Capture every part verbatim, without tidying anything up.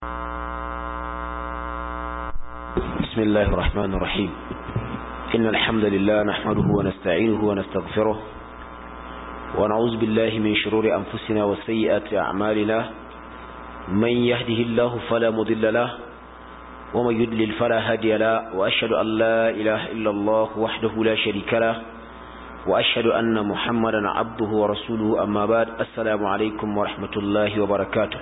بسم الله الرحمن الرحيم إن الحمد لله نحمده ونستعينه ونستغفره ونعوذ بالله من شرور أنفسنا وسيئات أعمالنا من يهده الله فلا مضل له ومن يضلل فلا هادي له وأشهد أن لا إله إلا الله وحده لا شريك له وأشهد أن محمدا عبده ورسوله أما بعد السلام عليكم ورحمة الله وبركاته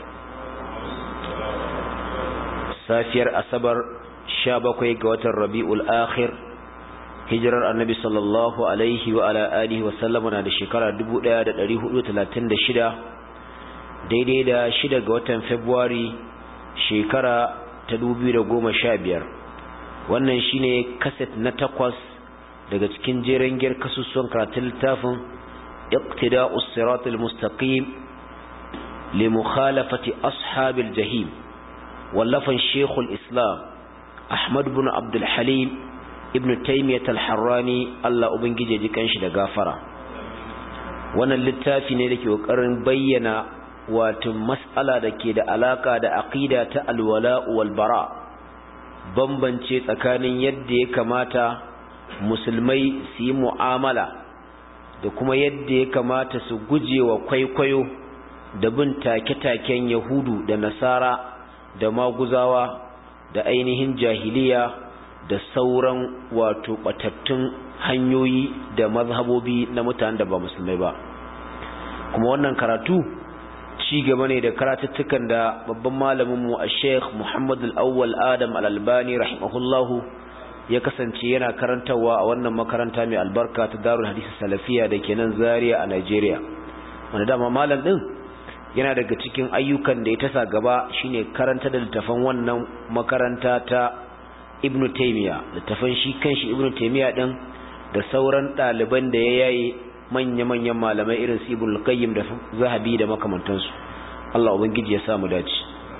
سافر أصبر شابكوي قوات الربيع الآخر hijirar annabi sallallahu alaihi wa ala alihi wa sallama na da shekara dubu ɗaya da ɗari hudu da talatin da shida daidai da shida ga watan February shekara ta dubu biyu da goma sha biyar. Wannan shine kaset na takwas daga cikin jeren giyar kasusuwan karatun littafin iqtida'us siratal mustaqim li mukhalafati ashabil jahim wallafan shekul islam Ahmad ibn Abdul Halim ibn Taymiyyah al-Harrani Allah ubangije jikan shi da gafara. Wannan littafi ne dake kokarin bayyana wato mas'ala dake da alaka da aqida ta al-wala wal bara, bambance tsakanin yadda ya kamata musulmai su yi mu'amala da kuma yadda ya kamata su gujewa kwaikwayo da bin take-taken Yahudu da Nasara da Maguzawa da ainihin jahiliya da sauran wato batattun hanyoyi da mazhabobi na mutanen da ba musulmai ba. Kuma wannan karatu ci gaba ne da karatuttukan da babban malamin mu Sheikh Muhammad Al-Awwal Adam Al-Albani rahimahullahu ya kasance yana karantawa a wannan makaranta mai albarka ta Darul Hadith Salafiya da ke nan Zaria a Nigeria. Wanda dama malam din yana daga cikin ayyukan da ya tasa gaba shine karanta da littafan wannan makaranta ta Ibn Taymiyyah, littafan shi kanshi Ibn Taymiyyah din da sauran ɗaliban da ya yayi manya-manyan malamai irin su Ibn Qayyim da Zahabi da makamantansu. Allah ubangiji ya sa mu dace.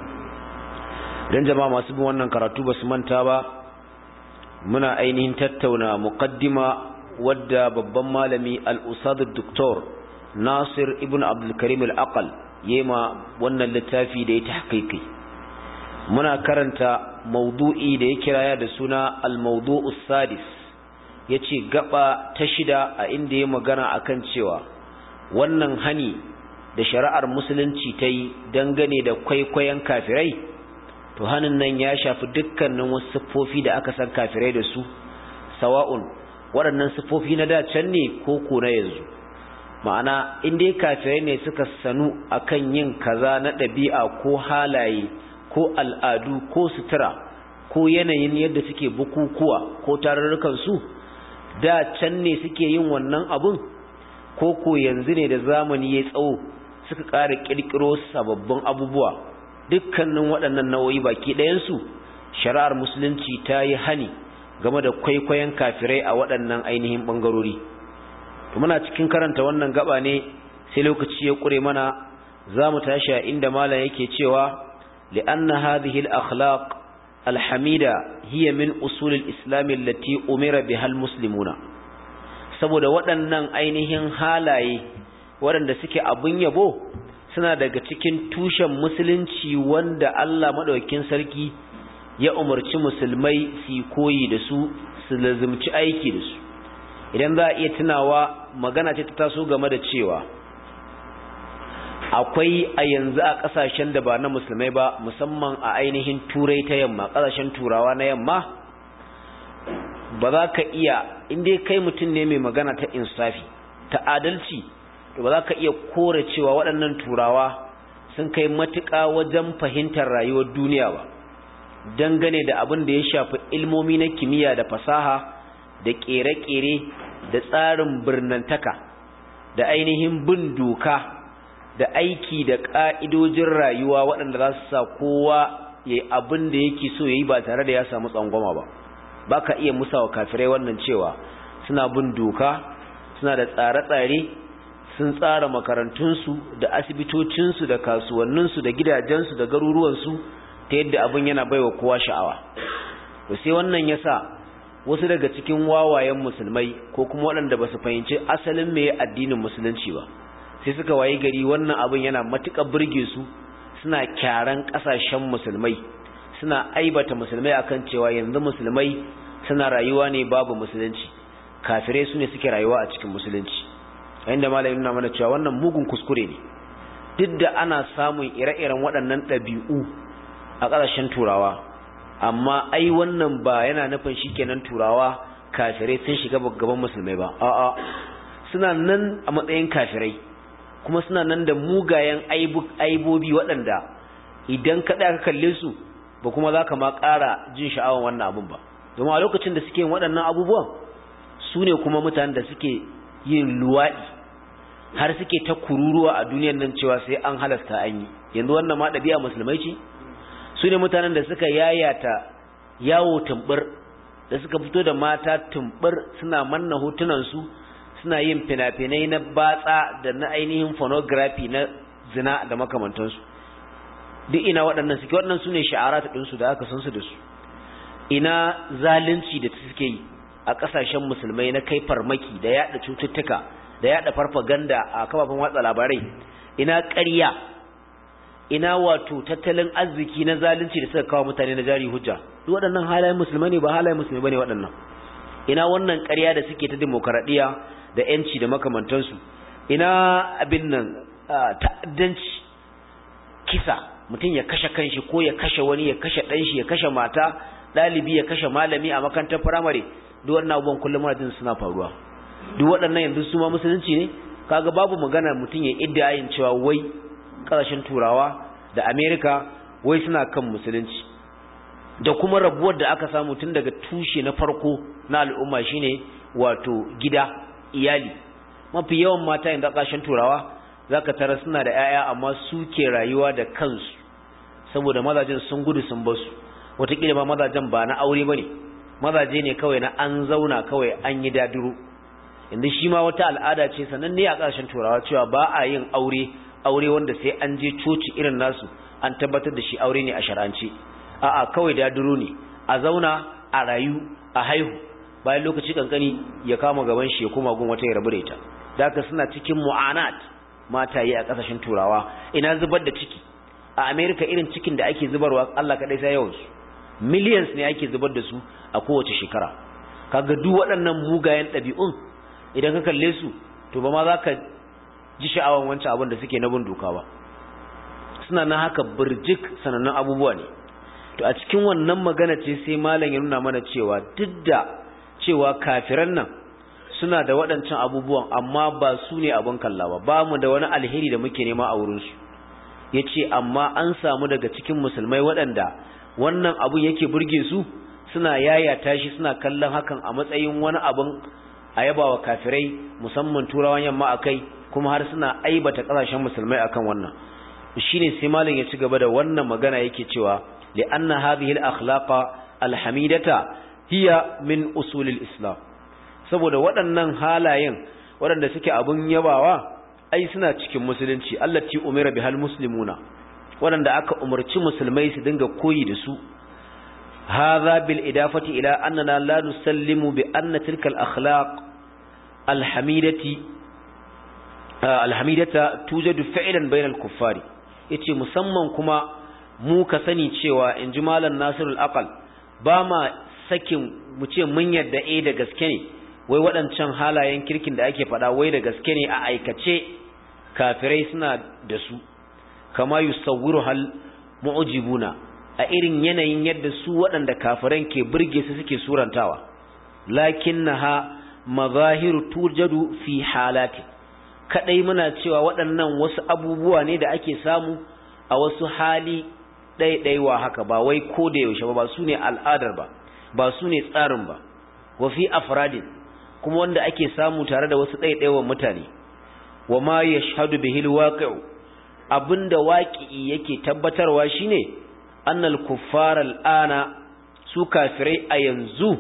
Dan jama'a masu bin wannan karatu basu manta ba, muna ainihin tattauna muqaddima wadda babban malami al-Ustad Dr. Nasir Ibn Abdul Karim Al-Aqal yema wannan littafi da ya tahqiqi. Muna karanta maudu'i da ya kiraya da suna al-mawdu'us sadis, yace gaba ta shida a inda ya magana akan cewa wannan hani da shari'ar musulunci ta yi dangane da kwaikwayon kafirai, to hanin nan ya shafi dukkanin wasu siffofi da aka san kafirai da su, sawa'un waɗannan siffofi na da can ne ko ko na yanzu. Ma'ana in dai kafirai ne suka sanu akan yin kaza na ɗabi'a ko halaye ko al'adu ko sutura ko yanayin yadda suke bukukuwa ko tarurrukan su, da can ne suke yin wannan abun ko ko yanzu ne da zamani ya tsawo suka ƙara ƙirƙiro sababbin abubuwa. Dukkanin waɗannan nau'o'i baki ɗayansu shari'ar musulunci ta yi hani game da kwaikwayon kafirai a waɗannan ainihin ɓangarori. Muna cikin karanta wannan gaba ne sai lokaci ya ƙure mana, za mu tashi a inda malam yake cewa li'anna hadhihi al-akhlaq al-hamida hiya min usul al-islam allati umira biha al-muslimuna, saboda waɗannan ainihin halaye waɗanda suke abun yabo suna daga cikin tushen musulunci wanda Allah madaukakin sarki ya umarci musulmai su koyi da su, su lazimci aiki da su. Idan za a iya tunawa, magana ce ta taso game da cewa akwai a yanzu a ƙasashen da ba na musulmai ba, musamman a ainihin turai ta yamma, ƙasashen turawa na yamma, ba za ka iya, inda kai mutum ne mai magana ta insafi ta adalci, to ba za ka iya kore cewa waɗannan turawa sun kai matuƙa wajen fahimtar rayuwar duniya ba, dangane da abin da ya shafi ilmomi na kimiyya da fasaha da ƙere-ƙere da tsarin birnantaka da ainihin bin doka da aiki da ƙa'idojin rayuwa waɗanda za su sa kowa ya yi abin da yake so ya yi ba tare da ya samu tsangwama ba. Ba ka iya musawa kafirai wannan cewa suna bin doka, suna da tsare-tsare, sun tsara makarantunsu da asibitocinsu da kasuwanninsu da gidajensu da garuruwansu ta yadda abin yana baiwa kowa sha'awa. To sai wannan ya sa wasu daga cikin wawayen musulmai ko kuma waɗanda ba su fahimci asalin me addinin musulunci ba, sai suka waye gari wannan abin yana matuƙar burge su, suna kyaran kasashen musulmai, suna aibata musulmai akan cewa yanzu musulmai suna rayuwa ne babu musulunci, kafirai su ne suke rayuwa a cikin musulunci. Inda malamin nuna mana cewa wannan mugun kuskure ne, duk da ana samun ire-iren waɗannan ɗabi'u a ƙasashen turawa, amma ai wannan ba yana nufin shikenan turawa kafirai sun shiga gaban musulmai ba. A'a, suna nan a matsayin kafirai, kuma suna nan da mugayen aibobi waɗanda idan ka ɗaya ka kalle su ba kuma za ka ma ƙara jin sha'awar wannan abun ba. Domin a lokacin da suke yin waɗannan abubuwan su ne kuma mutanen da suke yin luwaɗi har suke ta kururuwa a duniyar nan cewa sai an halasta an yi. Yanzu wannan ma ɗabi'a musulmai ce. Su ne mutanen da suka yayata yawo tumbur, da suka fito da mata tumbur suna manna hotunansu, suna yin fina-finai na batsa da na ainihin pornography na zina da makamantansu. Duk ina waɗannan suke, waɗannan su ne sha'arat ɗinsu da aka san su da su. Ina zalunci da suke yi a ƙasashen musulmai na kai farmaki da yaɗa cututtuka da yaɗa farfaganda a kafafen watsa labarai. Ina ƙarya, ina wato tattalin arziki na zalunci da suka kawo mutane na jari hujja. Duk waɗannan halayen musulmai ne, ba halayen musulmai bane waɗannan. Ina wannan ƙarya da suke ta demokaradiyya da yanci da makamantansu. Ina abin nan ta'addanci, kisa, mutum ya kashe kanshi ko ya kashe wani, ya kashe ɗanshi, ya kashe mata, ɗalibi ya kashe malami a makarantar firamare. Duk wannan abubuwan kullum muna jin suna faruwa. Duk waɗannan yanzu su ma musulunci ne. Kaga babu magana mutum ya iddiayin cewa wai ƙasashen turawa da Amerika wai suna kan musulunci. Da kuma rabuwar da aka samu tun daga tushe na farko na al'umma shine wato gida, iyali. Mafi yawan mata yanzu a ƙasashen turawa zaka tara suna da 'ya'ya amma su ke rayuwa da kansu saboda mazajen sun gudu sun basu. Wataƙila ma mazajen ba na aure bane, mazaje ne kawai na an zauna kawai an yi dadiro. Yanzu shi ma wata al'ada ce sannan ne a ƙasashen turawa cewa ba a yin aure aure wanda sai an je coci irin nasu an tabbatar da shi aure ne a shar'ance. A'a, kawai dadiro ne, a zauna a rayu a haihu, bayan lokaci kankani ya kama gaban shi ya koma gun wata ya rabu da ita. Da haka suna cikin mu'anat mata yi a ƙasashen turawa. Ina zubar da ciki a Amerika, irin cikin da ake zubarwa Allah kaɗai sai yawan su, millions ne ake zubar da su a kowace shekara. Kaga duk waɗannan mugayen ɗabi'un idan ka kalle su to ba ma za ka ji sha'awan wancan abin da suke na bin doka ba. Suna na haka burjik sanannun abubuwa ne. To a cikin wannan magana ce sai malam ya nuna mana cewa duk da cewa kafiran nan suna da waɗancan abubuwan amma ba su ne abin kalla ba, ba mu da wani alheri da muke nema a wurinsu. Ya ce amma an samu daga cikin musulmai waɗanda wannan abun yake burge su, suna yayata shi, suna kallon hakan a matsayin wani abun a yaba wa kafirai musamman turawan yamma akai, kuma har suna aibata ƙasashen musulmai akan wannan. Shine sai malam ya ci gaba da wannan magana yake cewa li'anna hadhihi al-akhlaqa al-hamidata hiya min usulil islam. Saboda waɗannan halayen waɗanda suke abun yabawa ai suna cikin musulunci, allati umira bihal muslimuna, waɗanda aka umarci musulmai su dinga koyi da su. hadha bil idafati ila annana la nusallimu bi anna tilka al akhlaq al hamidati al hamidata tujadu fi'lan bayna al kuffari. Yace musamman kuma mu ka sani cewa inji malam Nasirul Aqal ba ma sakin mu ce mun yadda eh da gaske ne wai waɗancan halayen kirkin da ake faɗa wai da gaske ne a aikace kafirai suna da su, kama yusawwiru hal mu'jibuna, a irin yanayin yadda su waɗanda kafiran ke burge su suke surantawa. Lakinnaha mazahiru tujadu fi halati, kadai muna cewa waɗannan wasu abubuwa ne da ake samu a wasu hali ɗaiɗaiwa haka, ba wai ko da yaushe ba, ba su ne al'adar ba, ba su ne tsarin ba. Wa fi afradin, kuma wanda ake samu tare da wasu ɗaiɗaiwan mutane. Wa ma yashhadu bihil waqi'u, abinda waqi'i yake tabbatarwa shine annal kuffara al'ana, su kafirai a yanzu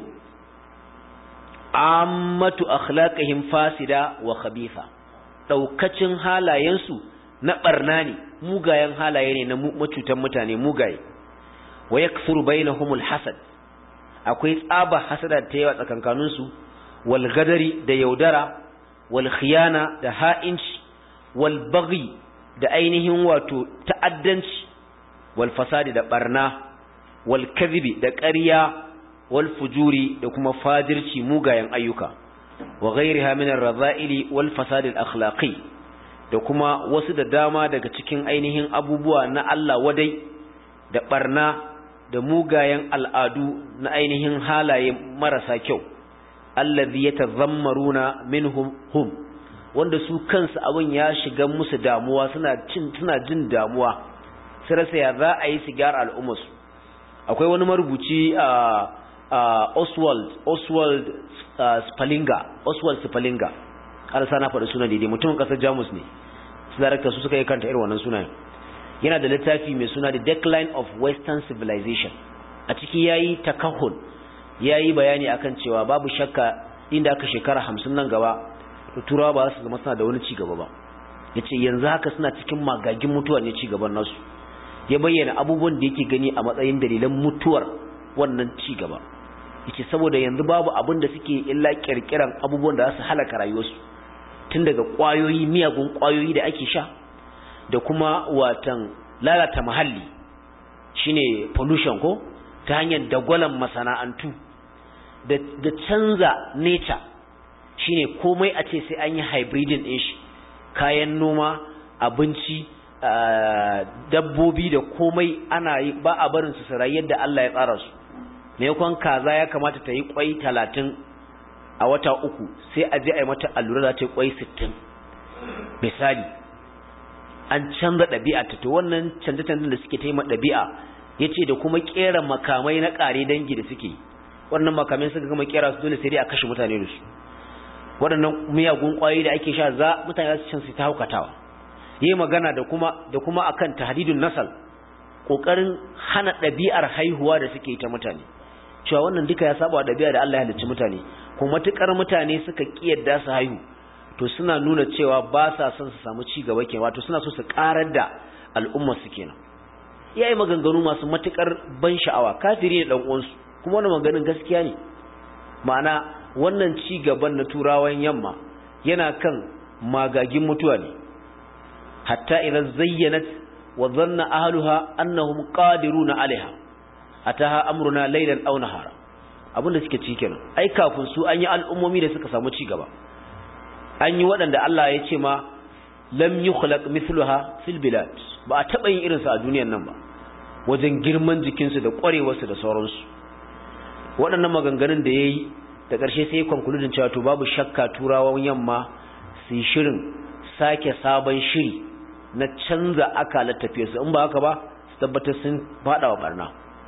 ammatu akhlaqihim fasida wa khabitha, daukacin halayensu na barna ne, mugayen halaye ne na macutan mutane mugaye. Wa yakthuru bainahumul hasad, akwai tsaba hasada ta yawa tsakankanin su, wal gadari da yaudara, wal khiyana da ha'inci, wal baghi da ainihin wato ta'addanci, wal fasadi da barna wal kadhibi da ƙarya wal fujuri da kuma fajirci mugayen ayyuka wa ghayriha min ar-radha'ili wal fasadi al-akhlaqi da kuma wasu da dama daga cikin ainihin abubuwa na Allah wadai da barna da mugayen al'adu na ainihin halaye marasa kyau allazi yatazammaruna minhum hum wanda su kansu abin ya shiga musu damuwa suna cin suna jin damuwa sai rasa ya za a yi su gyara al'ummarsu. Akwai wani marubuci a Oswald Oswald Spallinger Oswald Spallinger har sana faɗi sunan daidai mutumin ƙasar Jamus ne su darakta su suka yi kanta irin wannan sunan. Yana da littafi mai suna The Decline of Western Civilization. A ciki yayi takahhul yayi bayani akan cewa babu shakka inda aka shekara hamsin nan gaba turawa ba su zama suna da wani ci gaba ba. Yace yanzu haka suna cikin magagin mutuwa ne ci gaban nasu. Ya bayyana abubuwan da yake gani a matsayin dalilan mutuwar wannan ci gaba. Yace saboda yanzu babu abin da suke illa kirkiran abubuwan da za su halaka rayuwarsu. Tun daga kwayoyi miyagun kwayoyi da ake sha da kuma watan lalata muhalli shine pollution ko ta hanyar dagwalan masana'antu da da canza nature shine komai a ce sai an yi hybriding din shi kayan noma abinci dabbobi da komai ana yi ba a barin su sarai yadda Allah ya tsara su maimakon kaza ya kamata ta yi kwai talatin a wata uku sai a je a yi mata allura za ta yi kwai sittin misali an canza ɗabi'a ta to wannan canje-canjen da suke taimaka ɗabi'a yace da kuma kera makamai na ƙare dangi da suke wannan makamai suka gama kera su dole sai dai a kashe mutane da su waɗannan miyagun ƙwayoyi da ake sha za mutane za su cin su ta haukatawa yayi magana da kuma da kuma akan tahdidun nasal kokarin hana ɗabi'ar haihuwa da suke ta mutane cewa wannan duka ya saba ɗabi'a da Allah ya halicci mutane kuma matukar mutane suka kiyarda su haihu to suna nuna cewa ba sa son su samu ci gaba kenan wato suna so su karar da al'ummar su kenan yayi maganganu masu matukar ban sha'awa kafiri ne dan uwansu kuma wannan maganin gaskiya ne ma'ana wannan ci gaban na turawan yamma yana kan magagin mutuwa ne hatta idan zayyanat wa dhanna ahluha annahum qadiruna alaiha ataha amruna laylan aw nahara abinda suke ci kenan ai kafin su an yi al'ummomi da suka samu ci gaba an yi waɗanda Allah ya ce ma lam yukhlaq mithluha fil bilad ba a taɓa yin irinsa a duniyar nan ba wajen girman jikinsu da ƙwarewarsu da sauransu waɗannan maganganun da ya yi da ƙarshe sai ya konkludin cewa to babu shakka turawan yamma su yi shirin sake sabon shiri na canza akalar tafiyarsu in ba haka ba su tabbatar sun faɗa wa ɓarna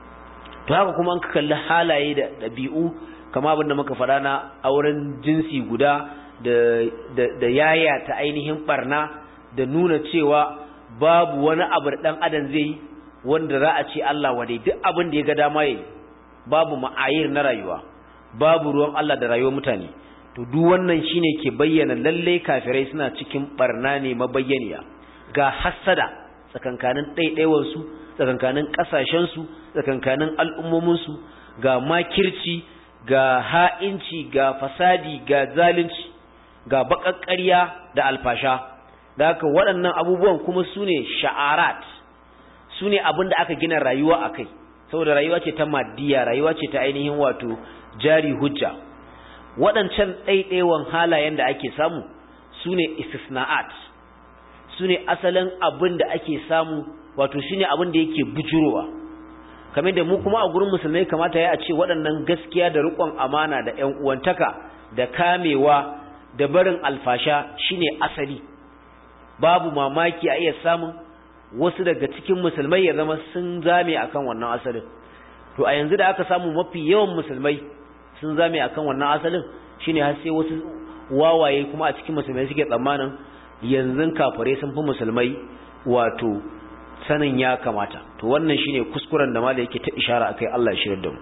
to haka kuma an ka kalli halaye da ɗabi'u kama abin da muka faɗa na auren jinsi guda da da da yaya ta ainihin ɓarna da nuna cewa babu wani abu da ɗan adam zai yi wanda za a ce Allah wadai duk abin da ya ga dama yi babu ma'ayir na rayuwa babu ruwan Allah da rayuwar mutane to duk wannan shine ke bayyana lalle kafirai suna cikin barna ne mabayyaniya ga hasada tsakankanin ɗaiɗaiwar su tsakankanin ƙasashen su tsakankanin al'ummomin su ga makirci ga ha'inci ga fasadi ga zalunci ga baƙaƙƙariya da alfasha da haka waɗannan abubuwan kuma sune sha'arat sune abin da aka gina rayuwa akai saboda rayuwa ce ta maddiya rayuwa ce ta ainihin wato jari hujja waɗancan ɗaiɗaiwan halayen da ake samu sune istisna'at sune asalin abin da ake samu wato shine abin da yake bujurowa kamar da mu kuma a gurin musulmai kamata ya a ce waɗannan gaskiya da riƙon amana da ƴan uwantaka da kamewa da barin alfasha shine asali babu mamaki a iya samun wasu daga cikin musulmai ya zama sun zame akan wannan asalin to a yanzu da aka samu mafi yawan musulmai sun zame akan wannan asalin shine har sai wasu wawaye kuma a cikin musulmai suke tsammanin yanzu kafirai sun fi musulmai wato sanin ya kamata to wannan shine kuskuren da malai yake ta ishara akai Allah ya shirar da mu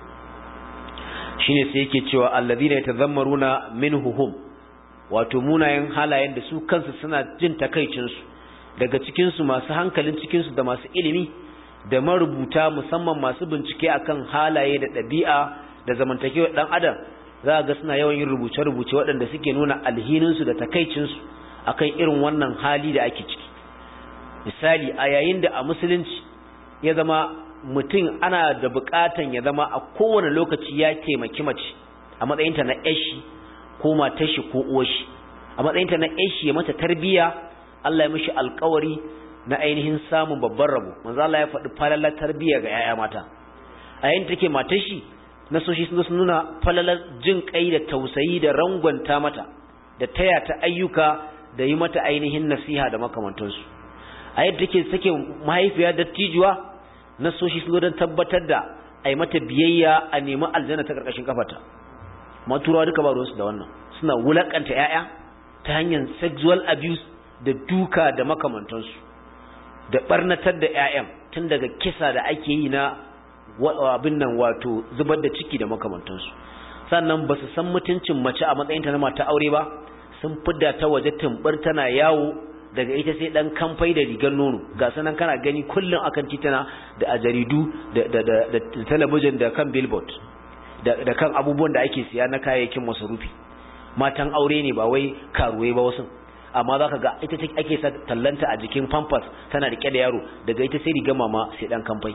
shine sai yake cewa alladhina yatazammaruna minhum wato munayen halayen da su kansu suna jin takaicin su daga cikin su masu hankalin cikin su da masu ilimi da marubuta musamman masu bincike akan halaye da ɗabi'a da zamantakewar dan adam za ga suna yawan yin rubuce-rubuce waɗanda suke nuna alhinin su da takaicin su akan irin wannan hali da ake ciki misali a yayin da a musulunci ya zama mutum ana da bukatan ya zama a kowane lokaci ya taimaki mace a matsayinta na yashi ko matar shi ko uwar shi, a matsayinta na yashi ya mata tarbiya. Allah ya mishi alƙawari na ainihin samun babban rabo. Manzo Allah ya faɗi falalar tarbiya ga yaya mata. A yayin take matar shi na so shi sun nuna falalar jin kai da tausayi da rangwanta mata da taya ta ayyuka da yi mata ainihin nasiha da makamantansu. A yadda take sake mahaifiya dattijuwa na so shi sun don tabbatar da ai mata biyayya a nemi aljanna ta karkashin kafarta. Maturawa duka ba ruwansu da wannan, suna wulakanta yaya ta hanyar sexual abuse da duka da makamantansu da barnatar da yayan tun daga kisa da ake yi na abin nan wato zubar da ciki da makamantansu. Sannan ba su san mutuncin mace a matsayinta na mata aure ba, sun fidda ta waje tumbar tana yawo daga ita sai dan kamfai da rigar nono, ga sanan kana gani kullun akan titana da a jaridu da da da, da talabijin da kan billboard da, da kan abubuwan da ake siya na kayayyakin masarufi. Matan aure ne ba wai karuwai ba wasu, amma zaka ga ita take ake sa tallanta a jikin pampers tana rike da yaro, daga ita sai rigar mama sai dan kamfai.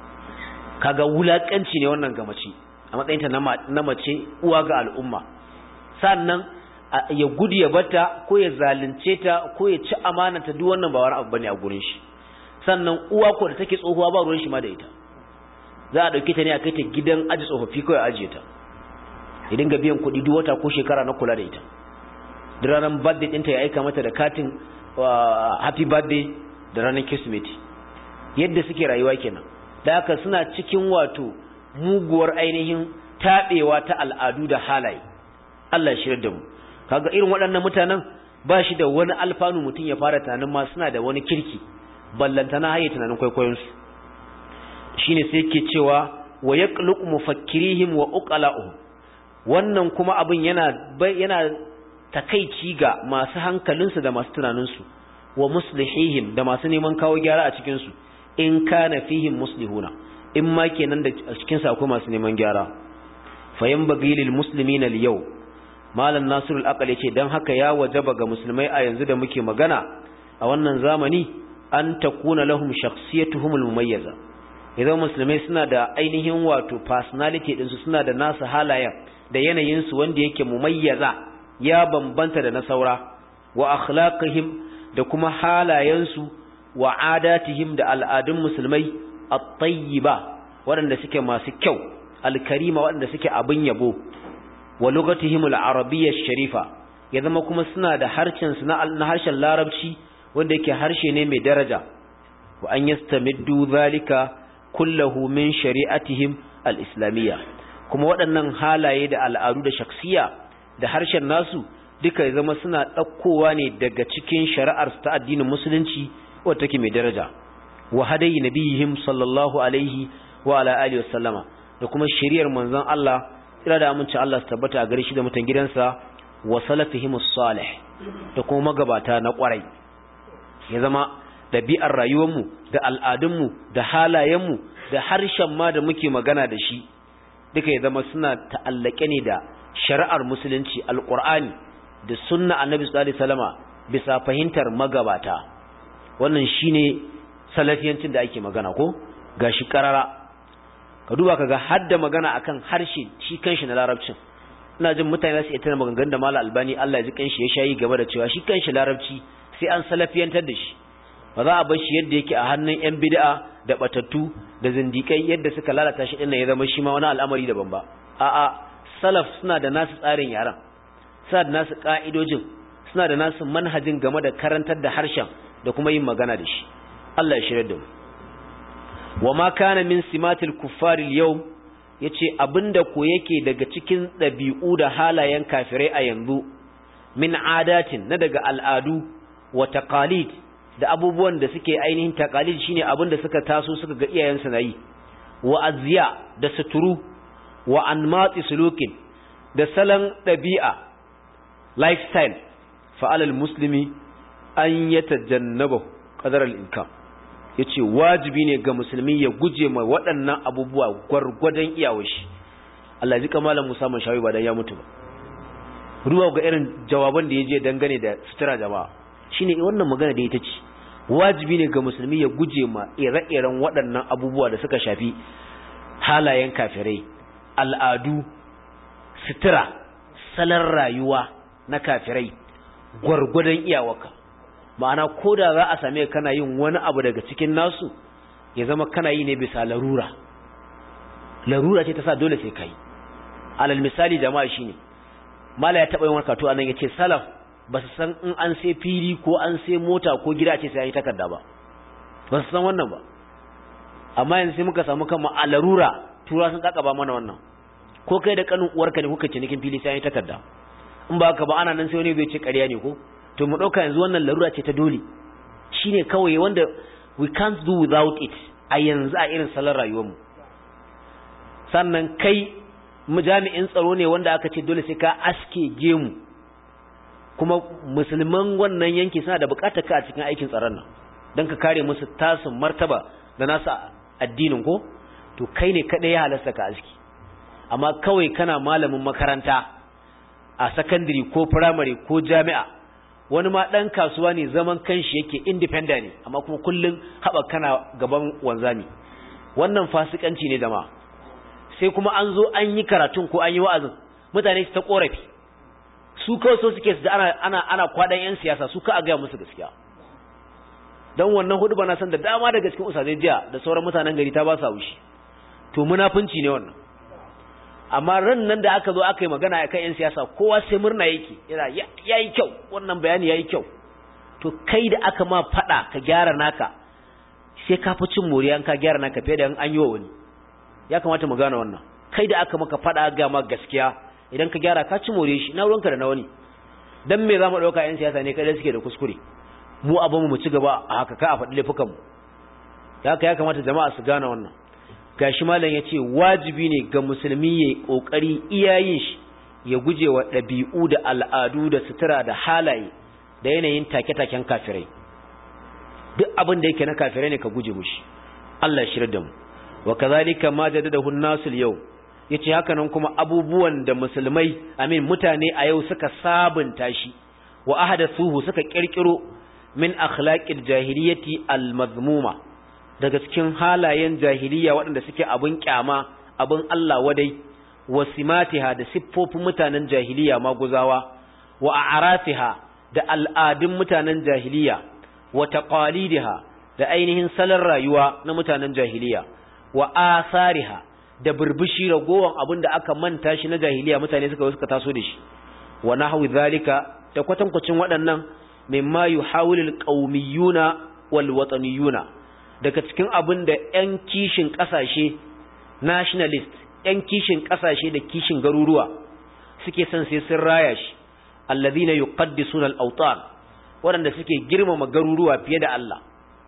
Kaga wulakanci ne wannan ga mace a matsayinta na mace uwa ga al'umma. Sannan ya gudu ya bata ko ya zalunce ta ko ya ci amanata, duk wannan ba wani abu bane a gurin shi. Sannan uwa ko da take tsohuwa ba ruwan shi ma da ita, za a dauke ta ne a kai ta gidan aji tsofaffi ko ya ajiye ta, ya dinga biyan kuɗi duk wata ko shekara na kula da ita. Da ranar birthday ɗinta ya aika mata da katin happy birthday da ranar Kirsimeti. Yadda suke rayuwa kenan. Da haka suna cikin wato muguwar ainihin taɓewa ta al'adu da halaye. Allah ya shirya da mu. Kaga irin waɗannan mutanen ba shi da wani alfanu mutum ya fara tunanin ma suna da wani kirki, ballantana haye tunanin kwaikwayonsu. Shine sai yake cewa wa yaqluq mufakkirihim wa uqala'uhum. Wannan kuma abin yana yana takeici ga masu hankalinsu da masu tunaninsu, wa muslihihim da masu neman kawo gyara a cikin su, in kana fihim muslihuna, in ma kenan da cikin sa akwai masu neman gyara. Fayan bagilil muslimina al-yau, malam Nasirul Aqal yace dan haka ya wajaba ga musulmai a yanzu da muke magana a wannan zamani an takuna lahum shakhsiyatuhum al-mumayyaza. Idan musulmai suna da ainihin wato personality din su, suna da nasu halayen da yanayin su wanda yake mumayyaza, ya bambanta da na saura, wa akhlaqihim da kuma halayen su, wa adatihim da al'adun musulmai at-tayyiba waɗanda suke masu kyau, al-karima waɗanda suke abin yabo, wa lugatihim al-arabiyya sharifa, ya zama kuma suna da harshen su na harshen larabci wanda yake harshe ne mai daraja, wa an yastamiddu zalika kullahu min shari'atihim al-islamiyya. Kuma waɗannan halaye da al'adu da shaksiya da harshen nasu duka ya zama suna ɗaukowa ne daga cikin shari'ar ta addinin musulunci wadda take mai daraja, wa hadayi nabiyihim sallallahu alaihi wa ala alihi wasallama, da kuma shari'ar manzon Allah ira da aminci Allah su tabbata a gare shi da mutan gidansa, wa salafihimus salih, da kuma magabata na kwarai. Ya zama dabi'ar rayuwarmu da al'adunmu da halayenmu da harshen ma da muke magana da shi duka ya zama suna ta'allake ne da shari'ar musulunci, alqur'ani da sunna annabi sallallahu alaihi wasallama bisa fahimtar magabata. Wannan shine salafiyancin da ake magana ko gashi karara. Ka duba kaga hadda magana akan harshe shi kanshi na larabcin. Ina jin mutane za su yi tana maganganun da Malam Albani Allah ya ji kanshi ya shayi gaba da cewa shi kanshi larabci sai an salafiyantar da shi. Ba za a bar shi yadda yake a hannun yan bid'a da batattu da zindikai yadda suka lalata shi din ya zama shi ma wani al'amari daban ba. A'a, salaf suna da nasu tsarin yaran, suna da nasu ka'idojin, suna da nasu manhajin game da karantar da harshen da kuma yin magana da shi. Allah ya shirya da mu. Wa ma kana min simatil kuffari al-yawm, yace abinda ko yake daga cikin dabi'u da halayen kafirai a yanzu, min adatin na daga al'adu wa taqalid da abubuwan da suke ainihin taqalid shine abinda suka taso suka ga iyayensu nayi, wa azya da suturu, wa anmati sulukin da salan dabi'a lifestyle, fa alal muslimi an yatajannabu qadar al-imkan. Yace wajibi ne ga musulmi ya guje mai waɗannan abubuwa gwargwadon iyawashi. Allah ji kamalan Musa man shawi ba dan ya mutu ba. Ruwa ga irin jawaban da yaje dangane da sutura jama'a. Shine wannan magana da ita ce wajibi ne ga musulmi ya guje ma ire-iren waɗannan abubuwa da suka shafi halayen kafirai, al'adu, sutura, salon rayuwa na kafirai, gwargwadon iyawaka. Ma'ana ko da za a same kana yin wani abu daga cikin nasu, ya zama kana yi ne bisa larura. Larura ce ta sa dole sai kai. Alal misali jama'a shine, mala ya taɓa yin warkatu a nan ya ce salaf ba su san in an sai fili ko an sai mota ko gida ce sai an yi takarda ba, ba su san wannan ba. Amma yanzu sai muka samu kanmu a larura, tura sun kakaba mana wannan. Ko kai da kanin uwarka ne kuka cinikin fili sai an yi takarda, in ba haka ba ana nan sai wani bai ce ƙarya ne ko. To mu ɗauka yanzu wannan larura ce ta dole, shine kawai wanda we can't do without it a yanzu a irin salon rayuwarmu. Sannan kai jami'in tsaro ne wanda aka ce dole sai ka aske gemu, kuma musulman wannan yanki suna da bukatar ka a cikin aikin tsaron nan don ka kare musu tasin martaba da nasu addinin ko, to kai ne kaɗai ya halasta ka aski. Amma kawai kana malamin makaranta a sakandare ko firamare ko jami'a, wani ma ɗan kasuwa ne zaman kanshi yake independent ne, amma kuma kullum haɓa kana gaban wanzami. Wannan fasikanci ne jama'a. Sai kuma an zo an yi karatun ko an yi wa'azin, mutane su ta korafi, su kawai so suke su da ana ana ana kwadan yan siyasa, su ka a gaya musu gaskiya. Dan wannan hudu bana san da dama daga cikin usazai jiya da sauran mutanen gari ta ba su haushi. To munafunci ne wannan. Amma ran nan da aka zo aka yi magana akan yan siyasa, kowa sai murna yake, yana yayi kyau, wannan bayani yayi kyau. To kai da aka ma fada ka gyara naka, sai ka fi cin moriya ka gyara naka fiye da an yi wa wani. Ya kamata mu gane wannan. Kai da aka maka fada ga ma gaskiya, idan ka gyara ka ci more shi, na ruwanka da na wani. Dan me zamu dauka yan siyasa ne kai suke da kuskure, mu abin mu ci gaba a haka ka a faɗi laifukan mu. Haka ya kamata jama'a su gane wannan. Gashi malam yace wajibi ne ga musulmi yayi kokari iyayin shi ya gujewa dabi'u da al'adu da sutura da halaye da yanayin take-taken kafirai. Duk abin da yake na kafirai ne ka guje mushi. Allah ya shirya da mu. Wa kazalika ma jaddadahu an-nasul yau, yace haka nan kuma abubuwan da musulmai amin mutane a yau suka sabunta shi wa ahdathuhu suka kirkiro min akhlaqil jahiliyyati al-mazmuma, daga cikin halayen jahiliya waɗanda suke abun kyama, abun Allah wadai, wa simatiha da siffofin mutanen jahiliya maguzawa, wa a'rafiha da al'adun mutanen jahiliya, wa taqalidiha da ainihin salon rayuwa na mutanen jahiliya, wa asariha da burbushi ragowan abin da aka manta shi na jahiliya mutane suka suka taso da shi, wa nahwi zalika da kwatankwacin waɗannan mimma yuhawilul qaumiyuna wal wataniyuna, daga cikin abin da ƴan kishin ƙasashe nationalist, ƴan kishin ƙasashe da kishin garuruwa suke son sai sun raya shi, alladhina yuqaddisuna al-awtan, waɗanda suke girmama garuruwa fiye da Allah.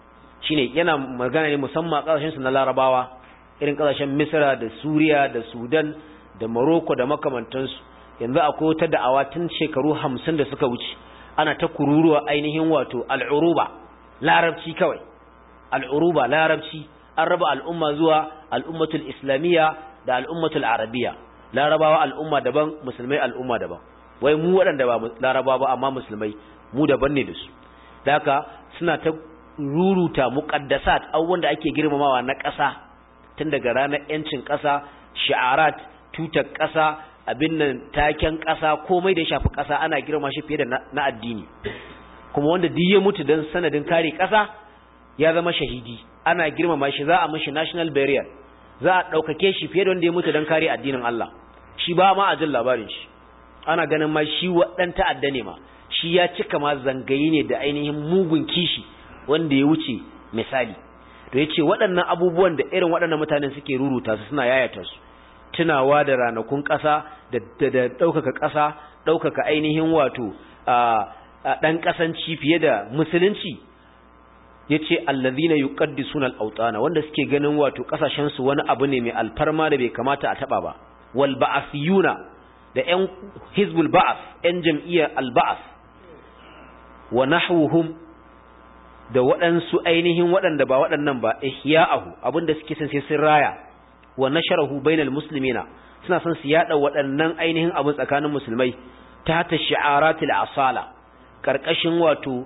Shine yana magana ne musamman ƙasashen su na Larabawa, irin ƙasashen Misra da Suriya da Sudan da Morocco da makamantansu. Yanzu akwai wata da'awa tun shekaru hamsin da suka wuce, ana ta kururuwa ainihin wato al'uruba, larabci kawai, al'uruba larabci, an raba al'umma zuwa al'ummatul islamiyya da al'ummatul arabiyya, larabawa al'umma daban, musulmai al'umma daban. Wai mu waɗanda ba larabawa ba amma musulmai mu daban ne da su. Da haka suna ta ruruta muqaddasat, abubuwan da ake girmamawa na ƙasa, tun daga ranar yancin ƙasa, shi'arat, tutar ƙasa, abin nan taken ƙasa, komai da ya shafi ƙasa ana girma shi fiye da na addini. Kuma wanda duk ya mutu don sanadin kare ƙasa ya zama shahidi, ana girmama shi, za a mishi national burial, za a ɗaukake shi fiye da wanda ya mutu don kare addinin Allah. Shi ba ma a jin labarin shi, ana ganin ma shi waɗan ta'adda ne ma, shi ya cika ma zangayi ne da ainihin mugun kishi wanda ya wuce misali. To yace waɗannan abubuwan da irin waɗannan mutanen suke ruruta su suna yayata su, tunawa da ranakun ƙasa da da ɗaukaka ƙasa, ɗaukaka ainihin wato a ɗan ƙasanci fiye da musulunci. Yace allazina yuqaddisuna al-awtana, wanda suke ganin wato ƙasashen su wani abu ne mai alfarma da bai kamata a taba ba. Wal ba'athiyuna da ƴan hizbul ba'ath, ƴan jam'iyyar al-ba'ath, wa nahwuhum da waɗansu ainihin waɗanda ba waɗannan ba, ihya'ahu, abinda suke son sai sun raya, wa nasharahu bainal muslimina, suna son su yada waɗannan ainihin abin tsakanin musulmai ta hata shi'aratil asala, karkashin wato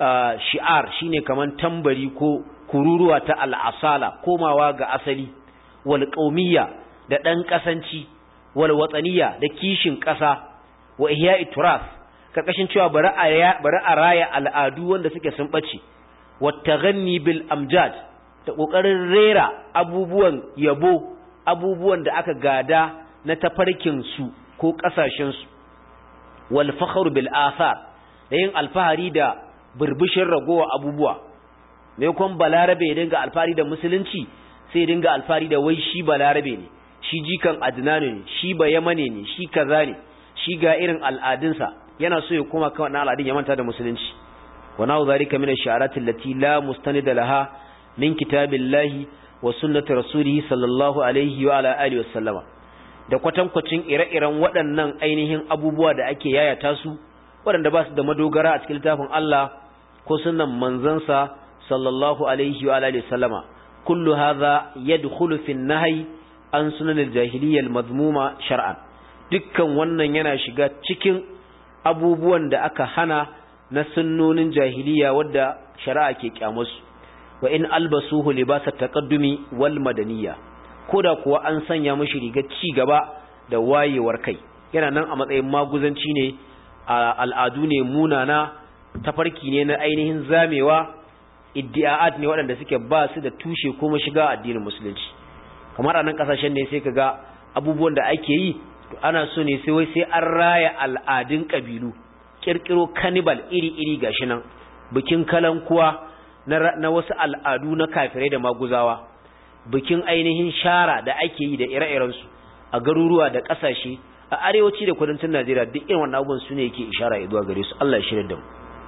shi'ar shine kaman tambari ko kururuwa ta al'asala komawa ga asali wal qaumiyya da dan kasanci wal wataniya da kishin ƙasa wa ihya'i turas karkashin cewa bari a bari a raya al'adu wanda suke sun bace wa taghanni bil amjad da kokarin rera abubuwan yabo abubuwan da aka gada na tafarkin su ko kasashen su wal fakhr bil athar da yin alfahari da burbushin ragowa abubuwa me kon balarabe ya dinga alfahari da musulunci sai ya dinga alfahari da wai shi balarabe ne shi jikan adnanu ne shi ba yamane ne shi kaza ne shi ga irin al'adunsa yana so ya koma kan al'adun ya manta da musulunci wa na'u zalika min ash-shi'arat allati la mustanida laha min kitabillahi wa sunnati rasulih sallallahu alaihi wa ala alihi wa sallama da kwatankwacin ire-iren waɗannan ainihin abubuwa da ake yayata su waɗanda ba su da madogara a cikin littafin Allah ko sunnan manzansa sallallahu alaihi wa alihi wa sallama kullu hadha yadkhulu fi an-nahy an sunanil jahiliyyal madmuma shar'an dukkan wannan yana shiga cikin abubuwan da aka hana na sunnonin jahiliya wadda shari'a ke kyamusu wa in albasuhu libasat taqaddumi wal madaniyya koda kuwa an sanya mishi rigar ci gaba da wayewar kai yana nan a matsayin maguzanci ne al'adu ne munana tafarki ne na ainihin zamewa iddia'at ne waɗanda suke ba su da tushe ko mashiga addinin musulunci kamar a nan kasashen ne sai kaga abubuwan da ake yi ana so ne sai wai sai an raya al'adun kabilu kirkiro cannibal iri-iri gashi nan bikin kalankuwa na, na wasu al'adu na kafirai da maguzawa bikin ainihin shara da ake yi da ire-irensu a garuruwa da kasashe a arewaci da kudancin Najeriya duk irin wannan abubuwan su ne yake ishara zuwa gare su Allah ya shirya da mu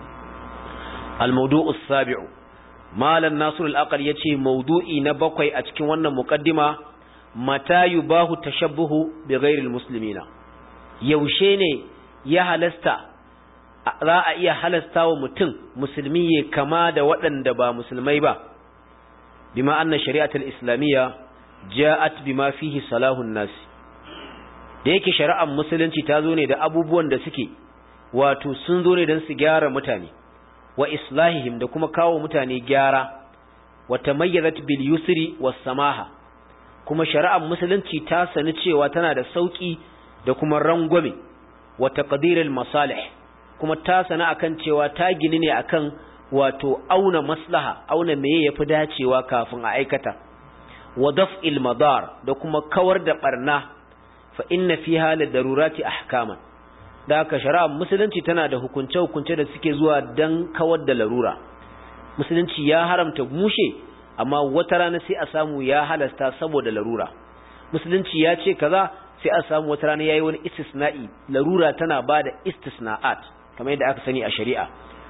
al-mawdu'u as-sabi'u Malam Nasir al-Aqal yace maudu'i na bakwai a cikin wannan muqaddima mata yubahu tashabbuhu bi ghairil muslimina yaushe ne ya halasta za a iya halasta wa mutum musulmi ya kama da waɗanda ba musulmai ba bima anna shari'atul islamiyya ja'at bima fihi salahun nas da yake shari'ar musulunci ta zo ne da abubuwan da suke wato sun zo ne don su gyara mutane wa islahihim da kuma kawo mutane gyara wa tamayyazat bil yusri was samaha kuma shari'ar musulunci ta sani cewa tana da sauki da kuma rangwame wa taqdiril masalih kuma ta sani akan cewa ta gini ne akan wato auna maslaha auna meye yafi dacewa kafin a aikata wa daf'il madar da kuma kawar da barna fa inna fiha la darurati ahkaman da haka shari'ar musulunci tana da hukunce-hukunce da suke zuwa don kawar da larura musulunci ya haramta mushe amma wata rana sai a samu ya halasta saboda larura musulunci ya ce kaza sai a samu wata rana yayi wani istisna'i larura tana bada istisna'at kamar yadda aka sani a shari'a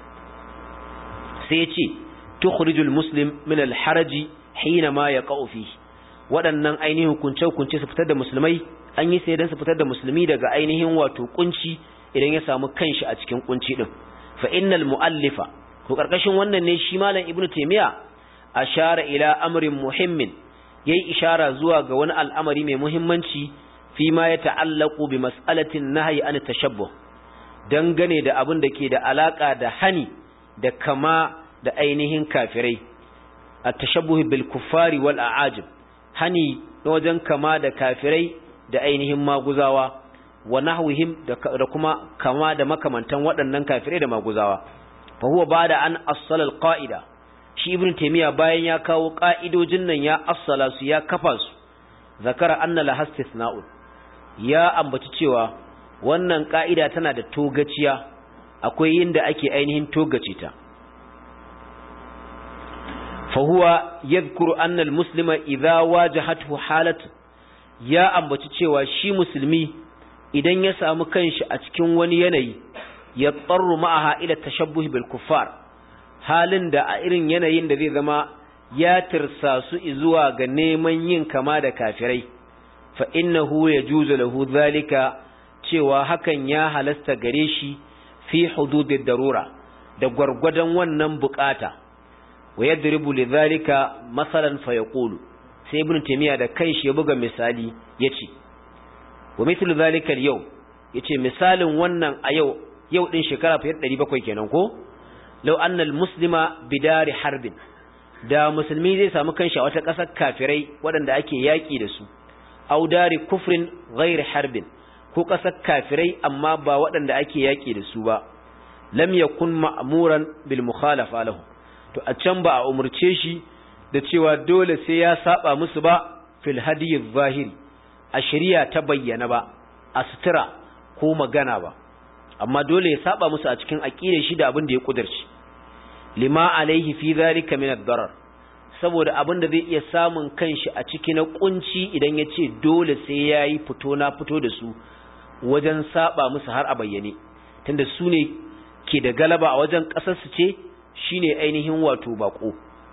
sai ya ce tukhrijul muslim min al-haraji hina ma yaqa'u fihi waɗannan ainihin hukunce-hukunce su fitar da musulmai an yi sai dan su fitar da musulmi daga ainihin wato kunci idan ya samu kanshi a cikin kunci din fa innal muallifa to karkashin wannan ne shi malam ibnu taymiya ashara ila amrin muhimmin yayi ishara zuwa ga wani al'amari mai muhimmanci fi ma ya ta'allaqu bi mas'alatin nahyi an tashabbuh dangane da abin da ke da alaka da hani da kama da ainihin kafirai at-tashabbuh bil kuffari wal a'ajib hani wajen kama da kafirai da ainihin maguzawa wa nahwihim da kuma kama da makamantan waɗannan kafirai da maguzawa fa huwa ba'da an as-sala al-qa'ida shi ibn taymiya bayan ya kawo ka'idojin nan ya assala su ya kafa su zakara anna la hastisna'un ya ambaci cewa wannan ka'ida tana da togaciya akwai yinda ake ainihin togace ta fa huwa yadhkuru anna al-muslima idha wajahathu halatu ya ambaci cewa shi musulmi idan ya samu kanshi a cikin wani yanayi ya tsarru ma'aha ila tashabbuh bil kuffar halin da a irin yanayin da zai zama ya tirsa su zuwa ga neman yin kama da kafirai fa innahu yajuzu lahu zalika cewa hakan ya halasta gare shi fi hududid darura da gwargwadon wannan bukata wa yadribu lidhalika masalan fa yaqulu sai ibn taymiya da kanshi ya buga misali yace wa mithlu zalika al-yawm yace misalin wannan a yau yau din shekara fa ɗari bakwai kenan ko law anna al-muslima bidari harbin, da musulmi zai samu kanshi a wata ƙasar kafirai waɗanda ake yaƙi da su, aw dari kufrin ghairi harbin, ko ƙasar kafirai amma ba waɗanda ake yaƙi da su ba, lam yakun ma'muran bil mukhalafa lahu, to a can ba a umurce shi da cewa dole sai ya saba musu ba fil hadiyi zahiri, a shari'a ta bayyana ba, a sutura ko magana ba, amma dole ya saba musu a cikin aqidar shi da abin da ya kudirci, lima alaihi fi zalika min ad-darar, saboda abin da zai iya samun kanshi a ciki na kunci idan ya ce dole sai yayi fito na fito da su wajen saba musu har a bayyane, tunda su ne ke da galaba a wajen kasar su ce shine ainihin wato bako.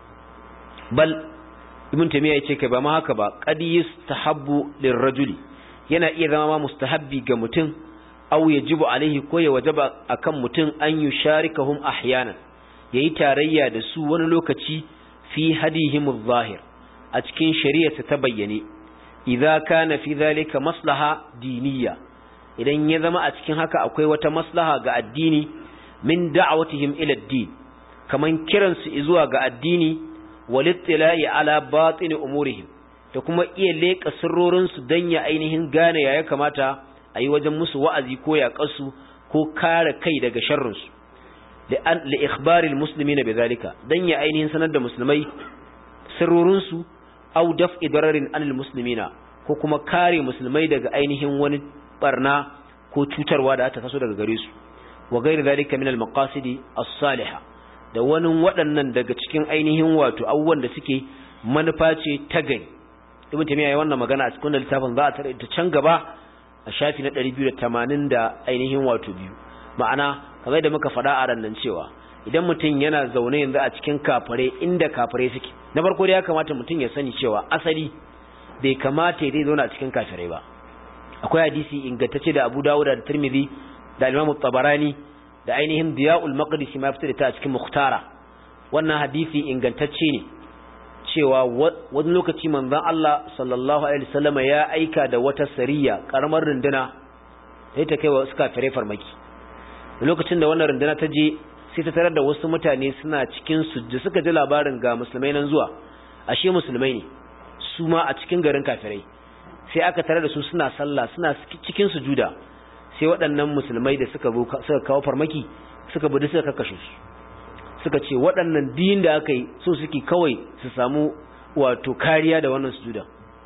Bal ibn taymiya yace kai ba ma haka ba, qad yustahabbu lirrajuli, yana iya zama ma mustahabbi ga mutum, aw yajibu alaihi, ko ya wajaba akan mutum, an yusharikahum ahyanan, yayi tarayya da su wani lokaci fi hadihim adh-dhahir, a cikin shari'arsa ta bayyane, idza kana fi dhalika maslaha diniyya, idan ya zama a cikin haka akwai wata maslaha ga addini, min da'awatihim ila ad-din, kaman kiransu zuwa ga addini, walittila'i ala batini umurihim, da kuma iya leka sirrorin su dan ya ainihin gane ya kamata ayi wajen musu wa'azi ko yaƙarsu ko kare kai daga sharrin su, li ikhbari almuslimina bidhalika, dan ya ainihin sanar da musulmai sirrorin su, aw daf'i dararin anil muslimina, ko kuma kare musulmai daga ainihin wani barna ko cutarwa da ta taso daga gare su, wa ghairi dhalika min almaqasidi as-salihah, da wani waɗannan daga cikin ainihin wato abubuwan da suke manufa ce ta gani. Ibn Taymiyyah ya wannan magana a cikin littafin, za a tare ta can gaba a shafi na ɗari biyu da tamanin da ainihin wato biyu. Ma'ana kamar da muka faɗa a rannan cewa idan mutum yana zaune yanzu a cikin kafare inda kafare suke, na farko da ya kamata mutum ya sani cewa asali bai kamata ya zauna a cikin kafirai ba. Akwai hadisi ingantacce da Abu Dawud da Tirmidhi da Imam Tabarani da ainihin Diya'ul Maqdisi ma fitar da ta a cikin Mukhtara. Wannan hadisi ingantacce ne cewa wani lokaci manzon Allah sallallahu alaihi wasallam ya aika da wata sariya, karamar runduna, sai ta kai wa suka fare farmaki. Lokacin da wannan runduna ta je, sai ta tarar da wasu mutane suna cikin sujud, suka ji labarin ga musulmai nan zuwa, ashe musulmai ne su ma a cikin garin kafirai. Sai aka tarar da su suna sallah, suna cikin sujuda. Sai waɗannan musulmai da suka suka kawo farmaki suka bude suka kakkashe su, suka ce waɗannan din da aka yi so suke kawai su samu wato kariya da wannan sujuda.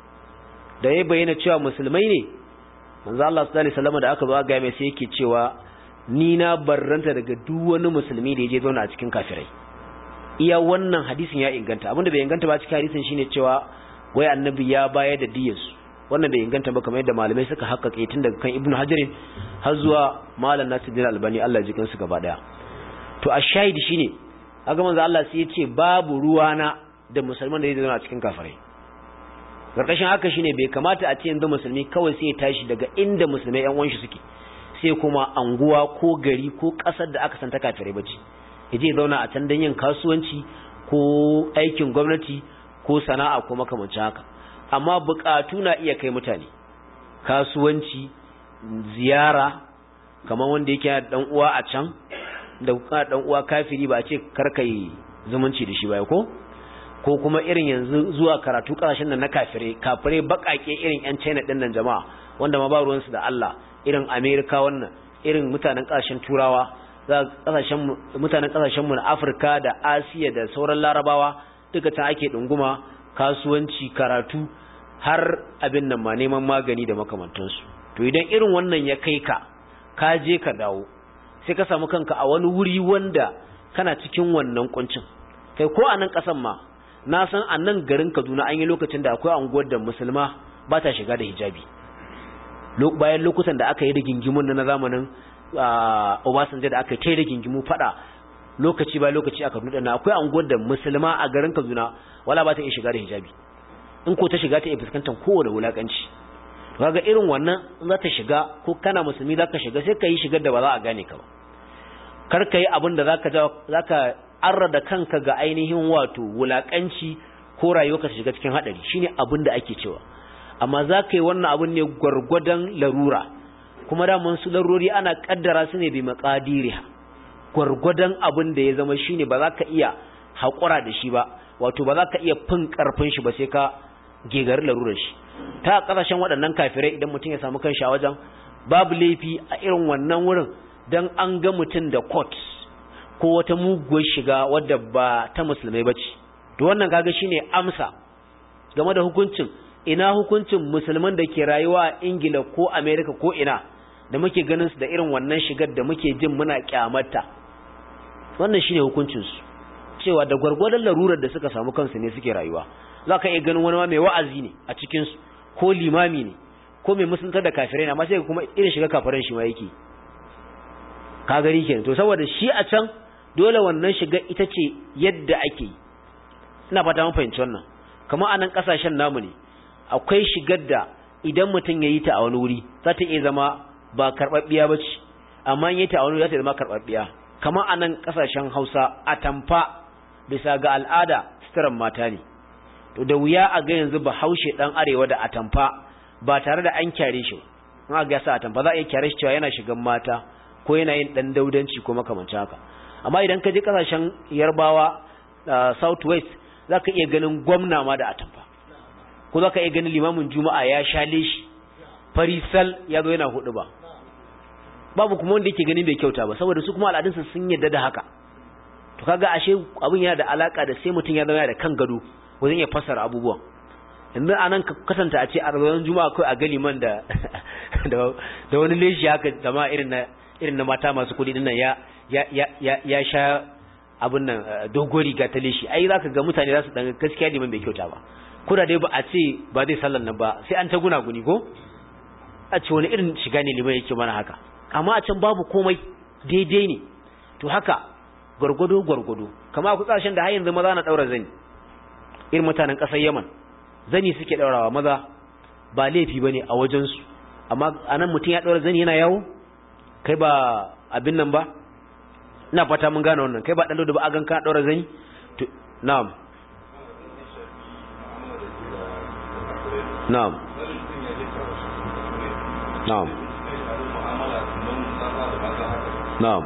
Da ya bayyana cewa musulmai ne, manzo Allah sallallahu alaihi wasallam da aka zo ga mai sai yake cewa ni na barranta daga duk wani musulmi da yaje zauna a cikin kafirai. Iya wannan hadisin ya inganta. Abinda bai inganta ba cikin hadisin shine cewa wai annabi ya bayar da diyarsu. Wannan bai inganta ba, kamar yadda malamai suka haƙƙaƙe tun daga kan Ibn Hajar har zuwa Malam Nasiruddin Albani, Allah ya ji kansu gaba daya. To a shahidi shine aga manzo Allah sai ya ce babu ruwana da musulman da yake zauna a cikin kafirai. Karkashin haka shine bai kamata a ce yanzu musulmi kawai sai ya tashi daga inda musulmai ƴan uwan shi suke, sai kuma anguwa ko gari ko ƙasar da aka san ta kafirai bace, yaje zauna a can dan yin kasuwanci ko aikin gwamnati ko sana'a ko makamancin haka. Amma bukatu na iya kai mutane kasuwanci, ziyara, kamar wanda yake da dan uwa a can da dan uwa kafiri, ba a ce karkai zumunci da shi ba ko ko kuma irin yanzu zuwa karatu kasashen nan na kafirai kafirai bakake irin yan China din nan jama'a, wanda ma ba ruwan su da Allah, irin America, wannan irin mutanen kasashen Turawa, za kasashen mutanen kasashen mu na Afirka da Asiya da sauran Larabawa, duka ta ake dunguma kasuwanci, karatu, har abin nan ma neman magani da makamantansu. To idan irin wannan ya kai ka ka je ka dawo, sai ka samu kanka a wani wuri wanda kana cikin wannan kuncin, kai ko a nan kasan ma na san a nan garin Kaduna an yi lokacin da akwai anguwar da musulma ba ta shiga da hijabi, bayan lokutan da aka yi da gingimun na zamanin Obasanjo da aka yi da gingimu fada lokaci ba lokaci aka nuna na akwai anguwar da musulma a garin Kaduna wala ba ta iya shiga da hijabi, in ko ta shiga ta iya fuskantar kowane wulakanci. To kaga irin wannan in za ta shiga, ko kana musulmi za ka shiga, sai ka yi shigar da ba za a gane ka ba, kar ka yi abin da zaka zaka arrada kanka ga ainihin wato wulakanci ko rayuwarka ta shiga cikin hadari, shine abin da ake cewa. Amma za ka yi wannan abin ne gwargwadon larura, kuma da mun su larurori ana kaddara su ne bi maqadiriha, gwargwadon abin da ya zama shine ba za ka iya haƙura da shi ba, wato ba za ka iya fin ƙarfin shi ba sai ka gegari larurar shi. Ta ƙasashen waɗannan kafirai idan mutum ya samu kanshi a wajen, babu laifi a irin wannan wurin dan an ga mutum da coat ko wata muguwar shiga wadda ba ta musulmai bace. To wannan kaga shine amsa game da hukuncin, ina hukuncin musulman da ke rayuwa a Ingila ko America ko ina da muke ganin su da irin wannan shigar da muke jin muna kyamarta. Wannan shine hukuncin su, cewa da gwargwadon larurar da suka samu kansu ne suke rayuwa. Zaka iya ganin wani ma mai wa'azi ne a cikin su, ko limami ne, ko mai musuntar da kafirai ne, amma sai kuma irin shiga kafiran shi ma yake. Ka gari kenan. To saboda shi a can dole wannan shiga ita ce yadda ake yi. Ina fata mun fahimci wannan. Kamar anan kasashen namu ne, akwai shigar da idan mutum ya yi ta a wani wuri za ta iya zama ba karɓaɓɓiya ba ce, amma in yi ta a wani wuri za ta zama karɓaɓɓiya. Kamar anan kasashen Hausa, atamfa bisa ga al'ada suturan mata ne. To da wuya a ga yanzu Bahaushe dan arewa da atamfa ba tare da an kyare shi ba. In ga sa atamfa za a iya kyare shi cewa yana shigan mata ko yana yin dan daudanci ko makamancin haka. Amma idan ka je kasashen Yarbawa, South West, za ka iya ganin gwamna ma da atamfa, ko za ka iya ganin limamin juma'a ya shale shi farisal ya zo yana hudu ba. Babu kuma wanda yake ganin bai kyauta ba, saboda su kuma al'adunsa sun yadda da haka. To kaga ashe abin yana da alaka da sai mutum ya zama da kan gado wajen ya fassara abubuwan. Yanzu anan ka kasanta a ce a ranar juma'a kai a ga liman da da wani leshi haka zama irin na irin na mata masu kudi dinnan ya ya ya ya sha abun nan dogon riga ta leshi. Ai zaka ga mutane za su dan gaskiya liman bai kyauta ba, ko da dai ba a ce ba zai sallan nan ba, sai an ta guna guni ko a ce wani irin shiga ne liman yake mana haka. Amma a can babu komai, daidai ne. To haka gwargwado gwargwado, kamar a kutsashen da har yanzu maza na daura zani, irin mutanen ƙasar Yaman zani suke daurawa maza, ba laifi bane a wajen su. Amma anan mutum ya daura zani yana yawo, kai ba abin nan ba. Ina fata mun gane wannan, kai ba dan da ba a gan ka daura zani. To na'am na'am na'am na'am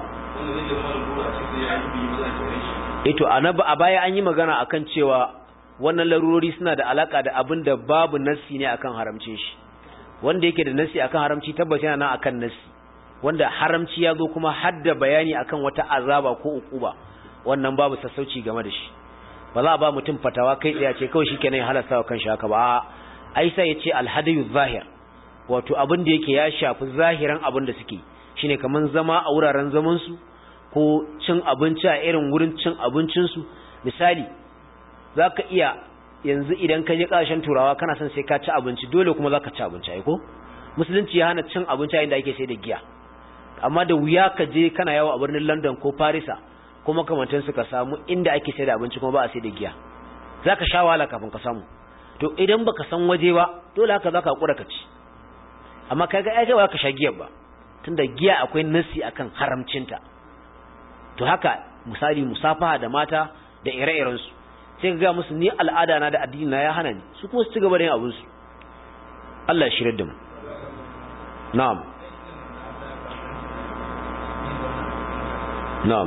ito anaba a baya an yi magana akan cewa wannan larurori suna da alaka da abin da babu nassi ne akan haramcin shi. Wanda yake da nassi akan haramci tabbata yana nan akan nassi, wanda haramci ya zo kuma hadda bayani akan wata azaba ko ukuba, wannan babu sassauci game da shi. Ba za a ba mutum fatawa kai tsaye ce kawai shikenan ya halasta wa kanshi haka ba. Aisha yace alhadayu zahir, wato abin da yake ya shafi zahiran abin da suke, shine kaman zama a wuraren zaman su ko cin abinci a irin wurin cin abincin su. Misali, zaka iya yanzu idan ka je kasashen turawa kana son sai ka ci abinci, dole kuma zaka ci abinci ai ko? Musulunci ya hana cin abinci a inda ake sai da giya. Amma da wuya ka je kana yawo a birnin London ko Paris ko makamantan su ka samu inda ake sai da abinci kuma ba a sai da giya. Zaka sha wahala kafin ka samu. To idan baka san waje ba, dole haka zaka hakura ka ci. Amma kaga ai kai ba ka sha giyar ba, tunda giya akwai nasi akan haramcinta. To haka misali musafaha da mata da ire-iren su, sai ka ga musu ni al'ada na da addini na ya hana ni, su kuma su ci gaba da yin abin su. Allah ya shirye da mu. Na'am. Na'am.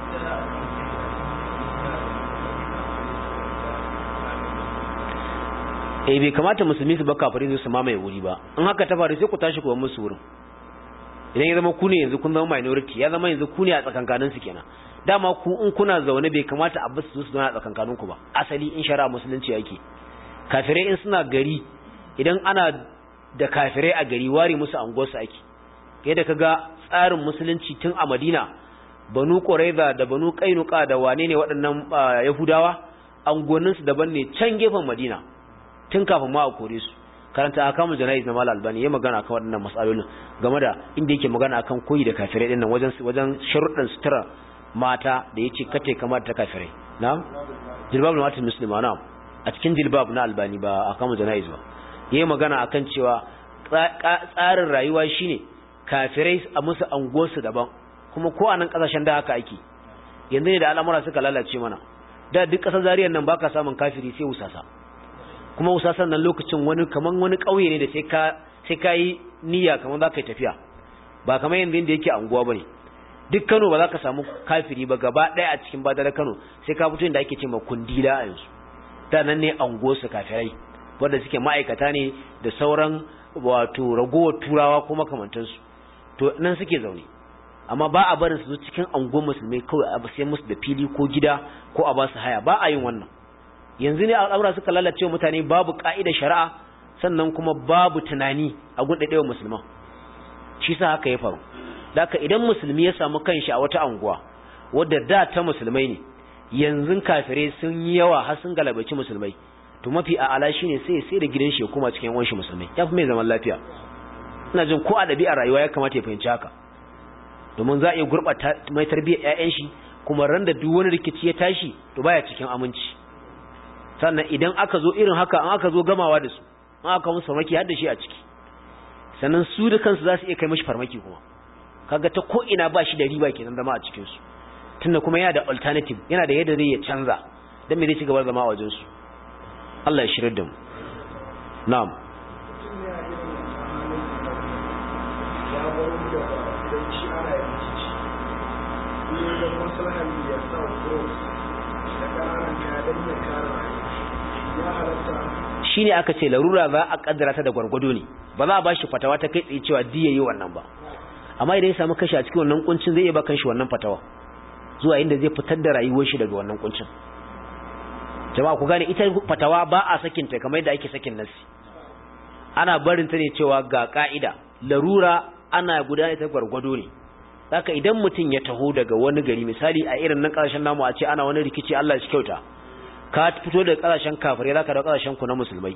Eh bai kamata musulmi su baka fari su mamaye wuri ba. In haka ta faru sai ku tashi ku bar musu wurin. Idan ya zama ku ne yanzu kun zama minority, ya zama yanzu ku ne a tsakankanin su kenan. Dama ku in kuna zaune bai kamata a basu su zauna a tsakankanin ku ba. Asali in shari'a musulunci yake. Kafirai in suna gari, idan ana da kafirai a gari ware musu anguwarsu ake. Yadda kaga tsarin musulunci tun a Madina, Banu Qurayza da Banu Qainuqa da wane ne waɗannan Yahudawa, angoninsu daban ne can gefen Madina. Tun kafin ma a kore su. Karanta akamu janayiz na Malam Albani ya magana akan waɗannan matsalolin game da inda yake magana akan koyi da kafirai din nan wajen wajen sharuɗan sutura mata da yace kace kamar ta kafirai. Na'am. Jilbab na wata muslima na'am. A cikin jilbab na Albani ba akamu janayiz ba. Yayi magana akan cewa tsarin rayuwa shine kafirai a musu anguwarsu daban, kuma ko anan kasashen da haka ake. Yanzu ne da al'amura suka lalace mana. Da duk kasar Zariyar nan baka samun kafiri sai usasa. Kuma usasan nan lokacin wani kaman wani kauye ne da sai ka sai kai niyya kaman zaka yi tafiya, ba kaman yanzu inda yake anguwa bane. duk Kano ba za ka samu kafiri ba gaba ɗaya a cikin badar Kano sai ka fito inda ake ce ma Kundila a yanzu da nan ne ango su kafirai wanda suke ma'aikata ne da sauran wato ragowar turawa ko makamantansu to nan suke zaune amma ba a barin su cikin angon musulmai kawai a sai musu da fili ko gida ko a ba su haya ba a yin wannan yanzu ne al'amura suka lalace mutane babu ka'idar shari'a sannan kuma babu tunani a gundadewa musulman shi sa haka ya faru daka idan musulmi ya samu kanshi a wata anguwa wadda da ta musulmai ne yanzu kafirai sun yi yawa har sun galabaci musulmai to mafi a'ala shine sai sai da gidan shi kuma cikin wanshi musulmai yafi mai zaman lafiya ina jin ko a dabi'ar rayuwa ya kamata ya fahimci haka domin za a iya gurbata mai tarbiyyar ƴaƴan shi kuma ran da duk wani rikici ya tashi to baya cikin aminci sannan idan aka zo irin haka an aka zo gamawa da su an aka musu farmaki har da shi a ciki sannan su da kansu za su iya kai mishi farmaki kuma kaga ta ko ina ba shi da riba kenan zama a cikin su tunda kuma yana da alternative yana da yadda zai ya canza dan me zai ci gaba zama a wajen su Allah ya shirar da mu na'am shine aka ce larura za a kaddara ta da gwargwado ne ba za a bashi fatawa ta kai tsaye cewa diya yi wannan ba amma idan ya samu kashi a cikin wannan kuncin zai iya ba kanshi wannan fatawa zuwa inda zai fitar da rayuwar shi daga wannan kuncin jama'a ku gane ita fatawa ba a sakin ta kamar yadda ake sakin nasi ana barin ta ne cewa ga ka'ida larura ana gudanar ta gwargwado ne haka idan mutum ya taho daga wani gari misali a irin nan kasashen namu a ce ana wani rikici Allah shi kyauta ka fito daga kasashen kafirai zaka da kasashen ku na musulmai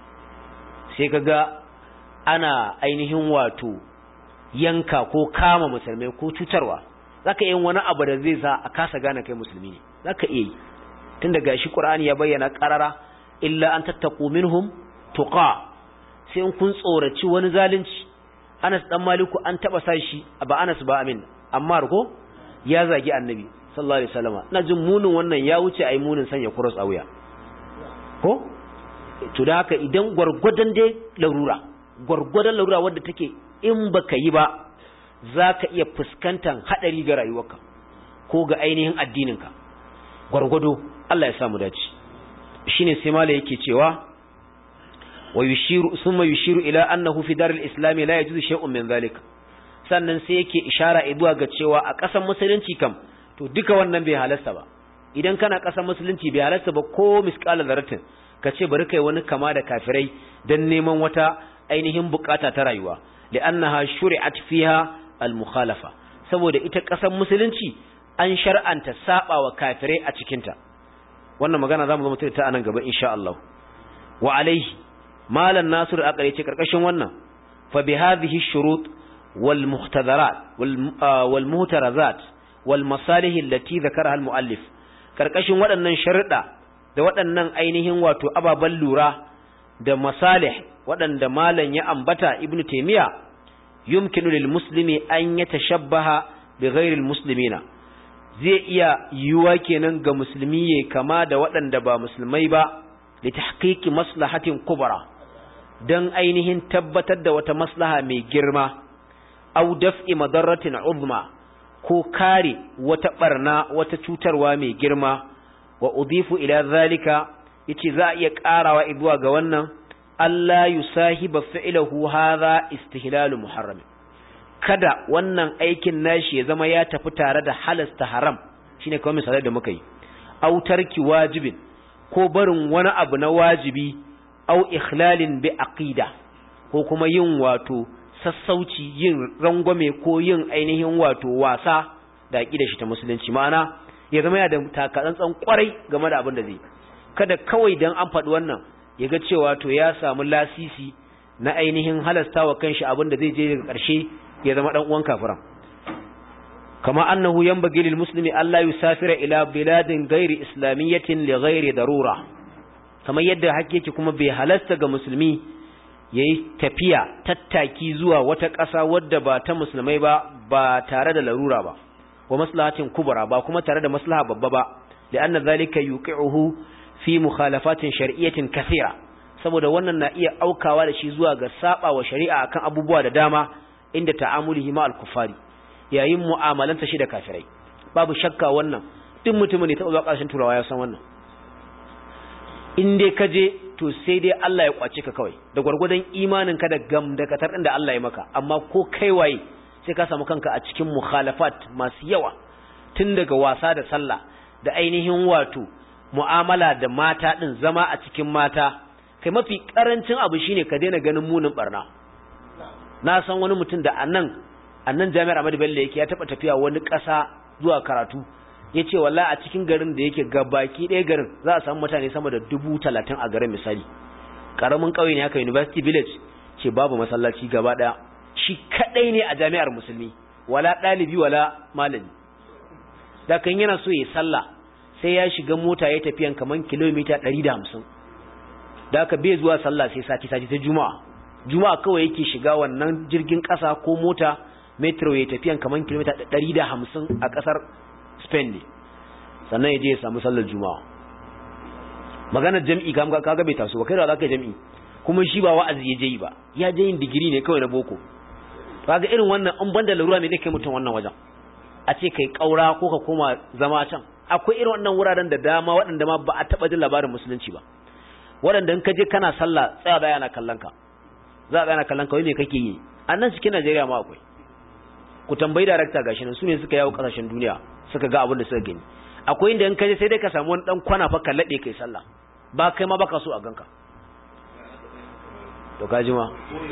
sai kaga ana ainihin wato yanka ko kama musulmai ko cutarwa zaka yin wani abu da zai sa a kasa gane kai musulmi ne zaka iya yi tunda gashi Qur'ani ya bayyana qarara illa an tattaqu minhum tuqa sai in kun tsoraci wani zalunci Anas dan Maliku an taba sashi ba Anas ba amin amma ko ya zagi Annabi sallallahu alaihi wasallam ina jin munin wannan ya wuce ai munin sanya cross a wuya ko to da haka idan gurgurdan dai larura gurgurdan larura wanda take in baka yi ba zaka iya fuskantar hadari ga rayuwarka ko ga ainihin addininka gurgudo Allah ya samu dace shine sai mala yake cewa wa yushiru thumma yushiru ila annahu fi daril islam la yajuzu shay'un min zalika sannan sai yake ishara zuwa ga cewa a ƙasar musulunci kam to duka wannan bai halasta ba idan kana ƙasar musulunci bai halasta ba ko misqala zarratin kace bari kai wani kama da kafirai dan neman wata ainihin bukata ta rayuwa li'annaha shuri'at fiha al-mukhalafa saboda ita ƙasar musulunci an shar'anta sabawa kafirai a cikin ta wannan magana zamu zo mu ta anan gaba insha Allah wa alaihi malan nasir akare ce karkashin wannan fa bi hadhihi shurut wal muhtadarat wal muhtarazat wal masalih allati dhakaraha al muallif karkashin waɗannan sharuɗa da waɗannan ainihin wato ababan lura da masalih waɗanda malan ya ambata ibnu taymiya yumkinu lil muslimi an yatashabbaha bi ghairi al muslimina zai iya yiwuwa kenan ga musulmi ya kama da waɗanda ba musulmai ba li tahqiqi maslahatin kubra dan ainihin tabbatar da wata maslaha mai girma aw daf'i madarratin uzma ko kare wata barna wata cutarwa mai girma wa udifu ila zalika yace za a iya karawa ibuwa ga wannan Allah yusahiba fi'luhu hadha istihlalu muharram kada wannan aikin nashi ya zama ya tafi tare da halasta haram shine kawai misalai da muka yi aw tarki wajibin ko barin wani abu na wajibi aw ikhlalin bi aqida ko kuma yin wato sassauci yin rangwame ko yin ainihin wato wasa da aqida shi ta musulunci ma'ana ya zama ya da takatsantsan kwarai game da abin da zai kada kawai dan an faɗi wannan ya ga cewa to ya samu lasisi na ainihin halastawa kanshi abin da zai je daga ƙarshe ya zama dan uwan kafiran kama annahu yanbaghi lil muslimi alla yusafira ila biladin ghairi islamiyyatin li ghairi darura kamar yadda hakiki kuma bai halasta ga musulmi yayi tafiya tattaki zuwa wata ƙasa wadda ba ta musulmai ba ba tare da larura ba wa maslahatin kubra ba kuma tare da maslaha babba ba li'anna zalika yuqi'uhu fi mukhalafatin shar'iyyatin kathira saboda wannan na iya aukawa da shi zuwa ga saba wa shari'a akan abubuwa da dama inda ta'amulihi ma al-kuffari yayin mu'amalanta shi da kafirai babu shakka wannan duk mutumin da ta zuwa ƙarshen turawa ya san wannan in dai ka je to sai dai Allah ya kwace ka kawai da gwargwadon imanin ka da gam da katar din da Allah ya maka amma ko kai waye sai ka samu kanka a cikin mukhalafat masu yawa tun daga wasa da sallah da ainihin wato mu'amala da mata din zama a cikin mata kai mafi karancin abu shine ka daina ganin munin barna na san wani mutum da annan annan jami'ar Ahmadu Bello yake ya taba tafiya wani ƙasa zuwa karatu yace wallahi a cikin garin da yake gabaki ɗaya garin za a samu mutane sama da dubu talatin a garin misali karamin ƙauye ne haka University Village ce babu masallaci gaba ɗaya shi kadai ne a jami'ar musulmi wala ɗalibi wala malami da kan yana so ya sallah sai ya shiga mota ya tafiyan kaman kilomita ɗari da hamsin da aka bai zuwa sallah sai sati sati ta juma'a juma'a kawai yake shiga wannan jirgin ƙasa ko mota metro ya tafiyan kaman kilomita ɗari da hamsin a ƙasar Spain ne sannan ya je ya samu sallar juma'a maganar jami'i kaga bai taso ba kai da za ka yi jami'i kuma shi ba wa'azi ya je yi ba ya je yin digiri ne kawai na boko kaga irin wannan an banda larura ne zai kai mutum wannan wajen a ce kai kaura ko ka koma zama can akwai irin wannan wuraren da dama waɗanda ma ba a taɓa jin labarin musulunci ba waɗanda in ka je kana sallah tsaya da yana kallon ka za a yana kallon ka wai me kake yi a nan cikin Najeriya ma akwai ku tambayi darakta gashi nan su ne suka yawo kasashen duniya suka ga abin da suka gani akwai inda in ka je sai dai ka samu wani dan kwana fa ka lade kai sallah ba kai ma baka so a ganka to ka ji ma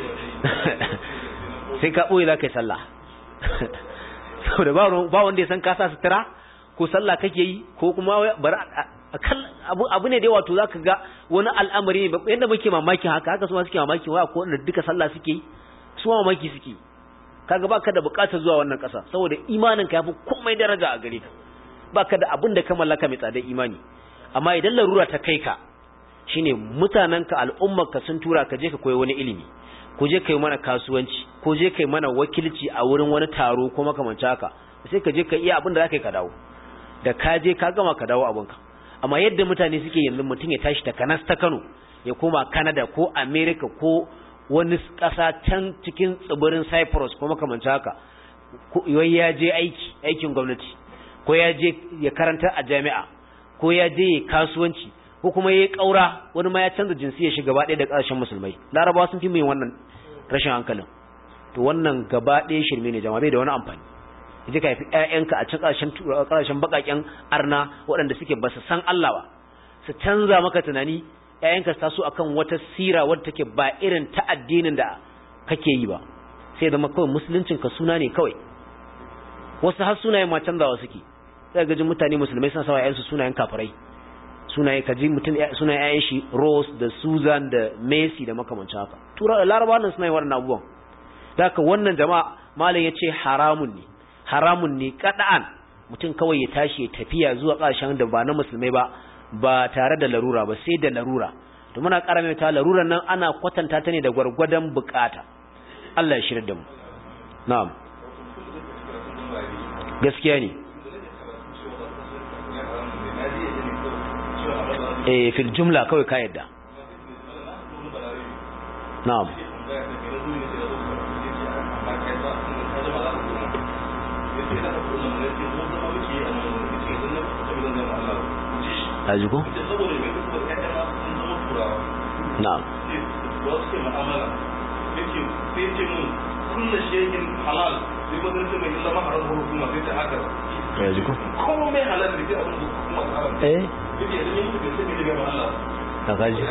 sai ka boye za ka yi sallah saboda ba wanda ya san ka sa sutura ko sallah kake yi ko kuma bar abu abu ne dai wato zaka ga wani al'amari ne yanda muke mamaki haka haka su ma suke mamaki wai ko wanda duka sallah suke yi su ma mamaki suke kaga baka da bukatar zuwa wannan kasa saboda imanin ka yafi komai daraja a gare ka baka da abin da ka mallaka mai tsadar imani amma idan larura ta kai ka shine mutananka al'ummarka sun tura ka je ka koyi wani ilimi ko je kai mana kasuwanci ko je kai mana wakilci a wurin wani taro ko makamancin haka sai ka je ka iya abin da zaka yi ka dawo da ka je ka gama ka dawo abinka amma yadda mutane suke yanzu mutum ya tashi ta Kanas ta Kano ya koma Canada ko America ko wani ƙasa can cikin tsibirin Cyprus ko makamancin haka wai ya je aiki aikin gwamnati ko ya je ya karanta a jami'a ko ya je kasuwanci ko kuma yayi kaura wani ma ya canza jinsi ya shiga gaba ɗaya da ƙasashen musulmai larabawa sun fi mai wannan rashin hankalin to wannan gaba ɗaya shirme ne jama'a bai da wani amfani yaje ka fi ƴaƴanka a cikin ƙasashen ƙasashen bakaken arna waɗanda suke ba su san Allah ba su canza maka tunani ƴaƴanka su taso akan wata sira wadda take ba irin ta addinin da kake yi ba sai da kawai musuluncin ka suna ne kawai wasu har sunayen ma canzawa suke sai ga jin mutane musulmai suna sawa ƴaƴansu sunayen kafirai sunaye kaji mutum sunayen ƴaƴan shi Rose da Susan da Messi da makamancin haka tura Larabawa nan suna yin wannan abubuwan da haka wannan jama'a malam yace haramun ne haramun ne kada'an mutum kawai ya tashi ya tafiya zuwa ƙasashen da ba na musulmai ba ba tare da larura ba sai da larura to muna ƙara mai ta laruran nan ana kwatanta ta ne da gwargwadon bukata Allah ya shirya da mu na'am gaskiya ne eh fil jumla kawai ka yadda na'am ajuko na'am kullu shay'in halal sai ba zan ce mai illa ma haram ko kuma sai ta haka ajuko ko mai halal ne sai abin kuma haram eh yake da yin da sai ne ga Allah ta gaji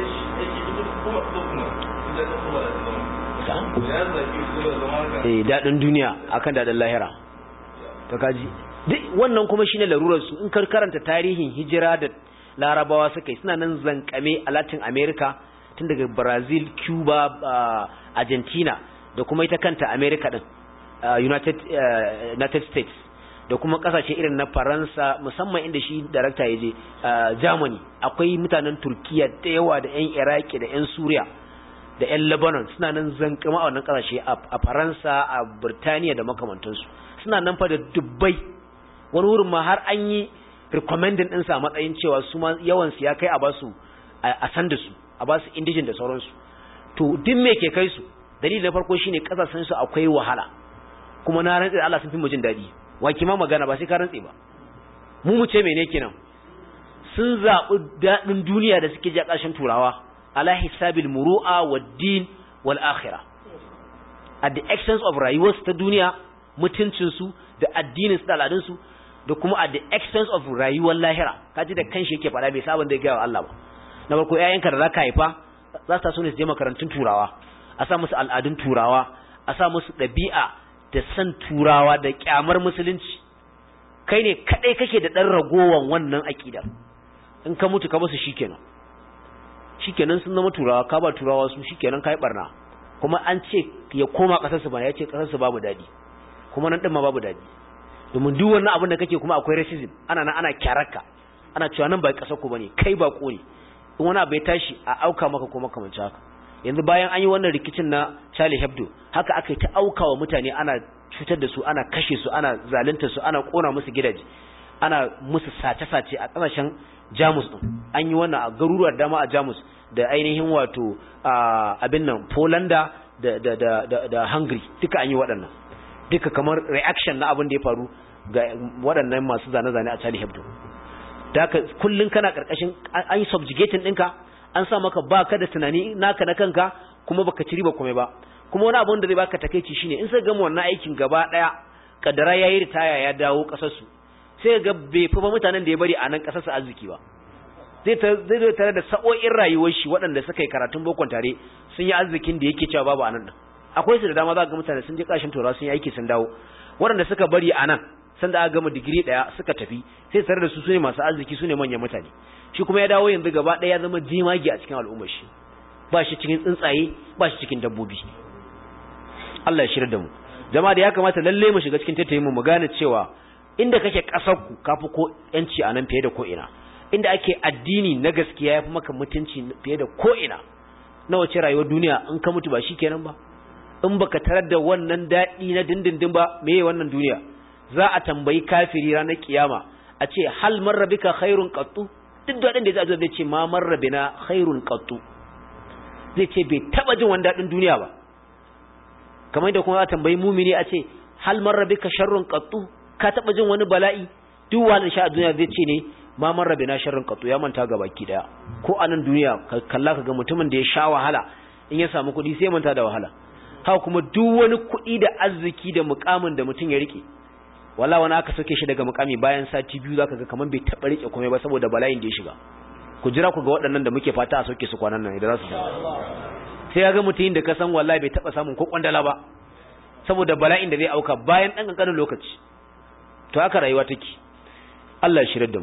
eh dadin duniya akan dadin lahira ta gaji duk wannan kuma shine larurar su in kar karanta tarihin hijira da larabawa suka yi suna nan zankame a Latin America tun daga Brazil, Cuba, Argentina da kuma ita kanta America din United United States da kuma kasashe irin na Faransa musamman inda shi director yaje Germany akwai mutanen Turkiya da yawa da ƴan Iraki da ƴan Suriya da ƴan Lebanon suna nan zankama a wannan kasashe a Faransa a Burtaniya da makamantansu suna nan fa da dubbai wani wurin ma har an yi recommending ɗinsa a matsayin cewa su ma yawansu ya kai a basu a san da su a basu indijin da sauransu to duk me ke kai su dalili na farko shine kasashen su akwai wahala kuma na rantsi da Allah sun fi mu jin dadi wa kima magana ba sai ka rantsi ba mu mu ce mene kenan sun zabi dadin duniya da suke ji a ƙarshen turawa ala hisabil muru'a wad-din wal akhirah at the expense of rayuwar ta duniya mutuncin su da addinin su da al'adun su da kuma at the expense of rayuwar lahira kaji da kanshi yake fada bai saban da ya ga Allah ba na farko yayanka da zaka haifa za su taso ne su je makarantun turawa a sa musu al'adun turawa a sa musu ɗabi'a da san turawa da kyamar musulunci kai ne kadai kake da dan ragowan wannan akidar in ka mutu ka basu shikenan shikenan sun zama turawa ka ba turawa su shikenan kai barna kuma an ce ya koma kasar su ba ya ce kasar su babu dadi kuma nan din ma babu dadi domin duk wannan abin da kake kuma akwai racism ana nan ana kyararka ana cewa nan ba kasar ku bane kai ba ko ne in wani abu ya tashi a auka maka kuma kamar haka yanzu bayan an yi wannan rikicin na Charlie Hebdo haka aka yi ta aukawa mutane ana cutar da su ana kashe su ana zalunta su ana kona musu gidaje ana musu sace-sace a kasashen Jamus din an yi wannan a garuruwar dama a Jamus da ainihin wato abin nan Polanda da da da da Hungary duka an yi waɗannan duka kamar reaction na abin da ya faru ga waɗannan masu zane-zane a Charlie Hebdo da haka kullun kana karkashin an yi subjugating ɗinka an sa maka baka da tunani naka na kanka kuma baka ci riba komai ba kuma wani abu da zai baka takeici shine in sai gama wannan aikin gaba daya kadara yayi ritaya ya dawo kasar su sai ga bai fi ba mutanen da ya bari a nan kasar su arziki ba zai ta zai tare da sa'o'in rayuwar shi waɗanda suka yi karatun bokon tare sun yi arzikin da yake cewa babu a nan akwai su da dama za ga mutane sun je kashin turawa sun yi aiki sun dawo waɗanda suka bari a nan sanda aka gama digiri daya suka tafi sai tare da su sune masu arziki sune manyan mutane shi kuma ya dawo yanzu gaba daya ya zama jimagi a cikin al'ummar shi ba shi cikin tsuntsaye ba shi cikin dabbobi Allah ya shirya da mu jama'a da ya kamata lalle mu shiga cikin tattayin mu mu gane cewa inda kake kasar ku kafi ko yanci anan fiye da ko ina inda ake addini na gaskiya yafi maka mutunci fiye da ko ina na wace rayuwar duniya in ka mutu ba shikenan ba in baka tarar da wannan dadi na dindindin ba meye wannan duniya za a tambayi kafiri ranar kiyama a ce hal marrabika khairun qattu duk dadin da zai ce ma marrabina khairun qattu zai ce bai taba jin wani dadin duniya ba kamar da kuma za a tambayi mumini a ce hal marrabika sharrun qattu ka taba jin wani bala'i duk wani sha a duniya zai ce ne ma marrabina sharrun qattu ya manta ga baki daya ko a nan duniya kalla ka ga mutumin da ya sha wahala in ya samu kuɗi sai manta da wahala haka kuma duk wani kuɗi da arziki da mukamin da mutum ya rike wala wani aka sauke shi daga mukami bayan sati biyu zaka ga kaman bai taba rike komai ba saboda bala'in da ya shiga ku jira ku ga waɗannan da muke fata a sauke su kwanan nan idan za su sai ya ga mutum da ka san wallahi bai taba samun ko kwandala ba saboda bala'in da zai auka bayan dan kankanin lokaci to haka rayuwa take Allah ya shirar da mu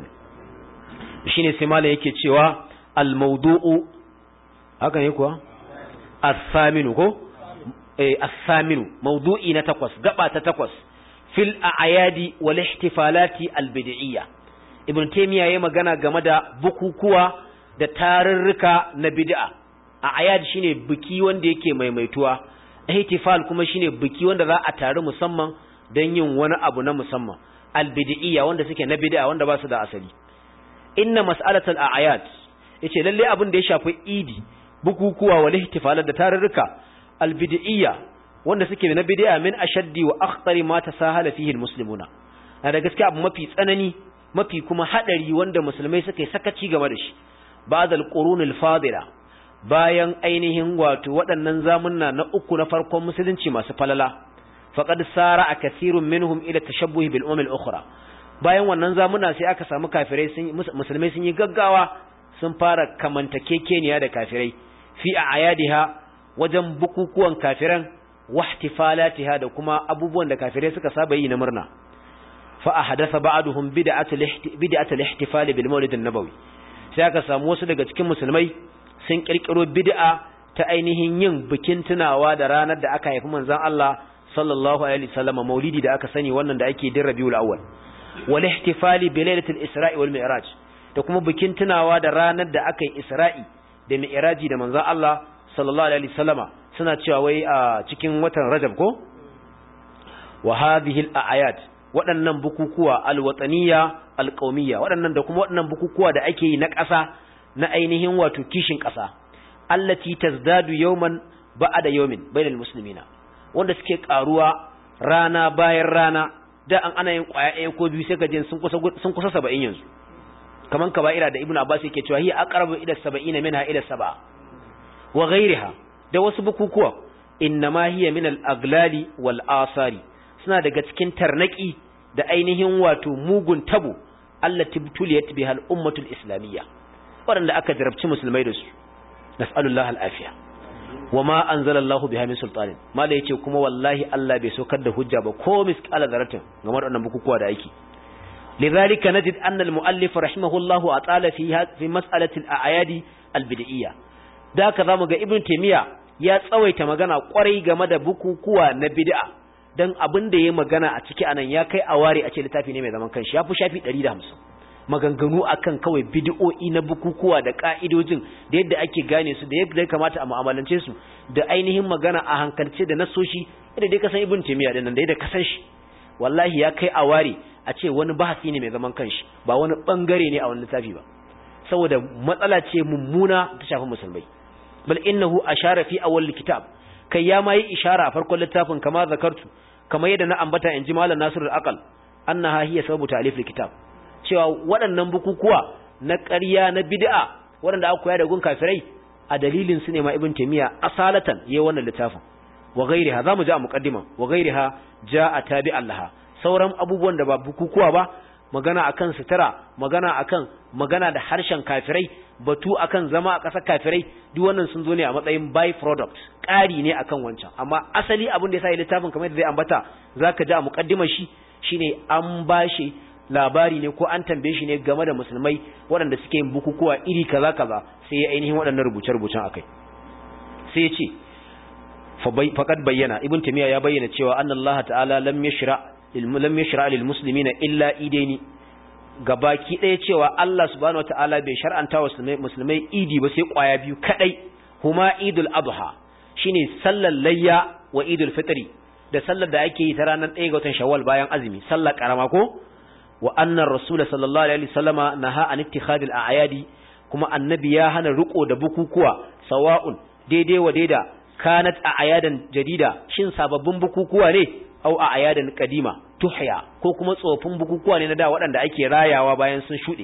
shine sai malai yake cewa al-mawdu'u haka ne kuwa as-saminu ko eh as-saminu mawdu'i na takwas gaba ta takwas fil a'yadi wal ihtifalati al bid'iyya ibn taymiya yayi magana game da bukukuwa da tarurruka na bid'a a'yad shine biki wanda yake maimaituwa ihtifal kuma shine biki wanda za a taru musamman dan yin wani abu na musamman al bid'iyya wanda suke na bid'a wanda ba su da asali inna mas'alatul a'yad yace lalle abin da ya shafi idi bukukuwa wal ihtifalat da tarurruka al bid'iyya wanda suke na bid'a min ashaddi wa akhtari ma tasahala fihi almuslimuna da gaskiya abu mafi tsanani mafi kuma hadari wanda musulmai suka yi sakaci game da shi ba'da alqurun alfadila bayan ainihin wato waɗannan zamunna na uku na farkon musulunci masu falala faqad sara kathirun minhum ila tashabbuh bil umam al-ukhra bayan wannan zamunna sai aka samu kafirai sun musulmai sun yi gaggawa sun fara kamantakekeniya da kafirai fi a'yadiha wajen bukukuwan kafiran wahtifalatiha da kuma abubuwan da kafirai suka saba yi na murna fa ahdatha ba'duhum bid'atul bid'atul ihtifal bil mawlid an-nabawi sai aka samu wasu daga cikin musulmai sun kirkiro bid'a ta ainihin yin bikin tunawa da ranar da aka haifi manzon Allah sallallahu alaihi wasallam maulidi da aka sani wannan da ake din Rabiul Awwal wal ihtifal bi lailatul Isra'i wal Mi'raj da kuma bikin tunawa da ranar da aka yi Isra'i da Mi'raji da manzon Allah sallallahu alaihi wasallama suna cewa wai a cikin watan Rajab ko wa hadhihi al-ayat waɗannan bukukuwa al-wataniyya al-qaumiyya waɗannan da kuma waɗannan bukukuwa da ake yi na ƙasa na ainihin wato kishin ƙasa allati tazdadu yawman ba'da yawmin bainal muslimina wanda suke karuwa rana bayan rana da an ana yin kwaya ɗaya ko biyu sai ka je sun kusa sun kusa saba'in yanzu kaman kaba'ira da ibnu abbas yake cewa hiya aqrabu ila sab'ina minha ila sab'a wa ghayriha da wasu bukukuwa innama hiya min al-aglali wal asari suna daga cikin tarnaki da ainihin wato mugun tabo allati butuliyat biha al-ummatu al-islamiyya wanda aka jarabci musulmai da su nas'alullahi al-afiya wama anzalallahu biha min sultanin mala yace kuma wallahi Allah bai saukar da hujja ba ko misqala zaratin game da wannan bukukuwa da ake lidhalika najid anna al-muallif rahimahullahu atala fi fi mas'alati al-a'yadi al-bid'iyya da ka zamu ga ibn taymiya ya tsawaita magana kwarai game da bukukuwa na bid'a dan abin da yayi magana a ciki anan ya kai aware a ce littafi ne mai zaman kanshi ya fi shafi ɗari da hamsin maganganu akan kawai bid'o'i na bukukuwa da ka'idojin da yadda ake gane su da yadda ya kamata a mu'amalance su da ainihin magana a hankalce da nasoshi idan dai ka san ibn taymiya din nan da yadda ka san shi wallahi ya kai aware a ce wani bahasi ne mai zaman kanshi ba wani bangare ne a wani littafi ba saboda matsala ce mummuna ta shafi musulmai bal innahu ashara fi awwal kitab kai ya mai ishara a farkon littafin kama zakartu kamar yadda na ambata inji malam nasirul aqal annaha hiya sababu ta'lif kitab cewa waɗannan bukukuwa na ƙarya na bid'a waɗanda aka koya da gun kafirai a dalilin su ne ma ibn taymiya asalatan yayin wannan littafin wa ghairiha zamu ji a muqaddima wa ghairiha jaa tabi'an laha sauran abubuwan da ba bukukuwa ba magana akan sutura magana akan magana da harshen kafirai batu akan zama a ƙasar kafirai duk wannan sun zo ne a matsayin by product ƙari ne akan wancan amma asali abin da yasa littafin kamar yadda zai ambata zaka ji a muqaddimar shi shine an bashi labari ne ko an tambaye shi ne game da musulmai waɗanda suke yin bukukuwa iri kaza kaza sai ya ainihin waɗannan rubuce-rubucen akai sai ya ce faqad bayyana ibn taymiya ya bayyana cewa annallaha ta'ala lam yashra lam yashra lil muslimina illa idaini gabaki ɗaya cewa Allah subhanahu wataala bai shar'anta wa musulmai idi ba sai kwaya biyu kadai huma idul adha shine sallar layya wa idul fitri da sallar da ake yi ta ranar ɗaya ga watan shawwal bayan azumi sallar karama ko wa anna rasul sallallahu alaihi wasallama naha an ittikhadil a'yadi kuma annabi ya hana riko da bukukuwa sawa'un daidai wa daida kanat a'yadan jadida shin sababbin bukukuwa ne au a'yadan qadima tuhya ko kuma tsofin bukukuwa ne na da waɗanda ake rayawa bayan sun shude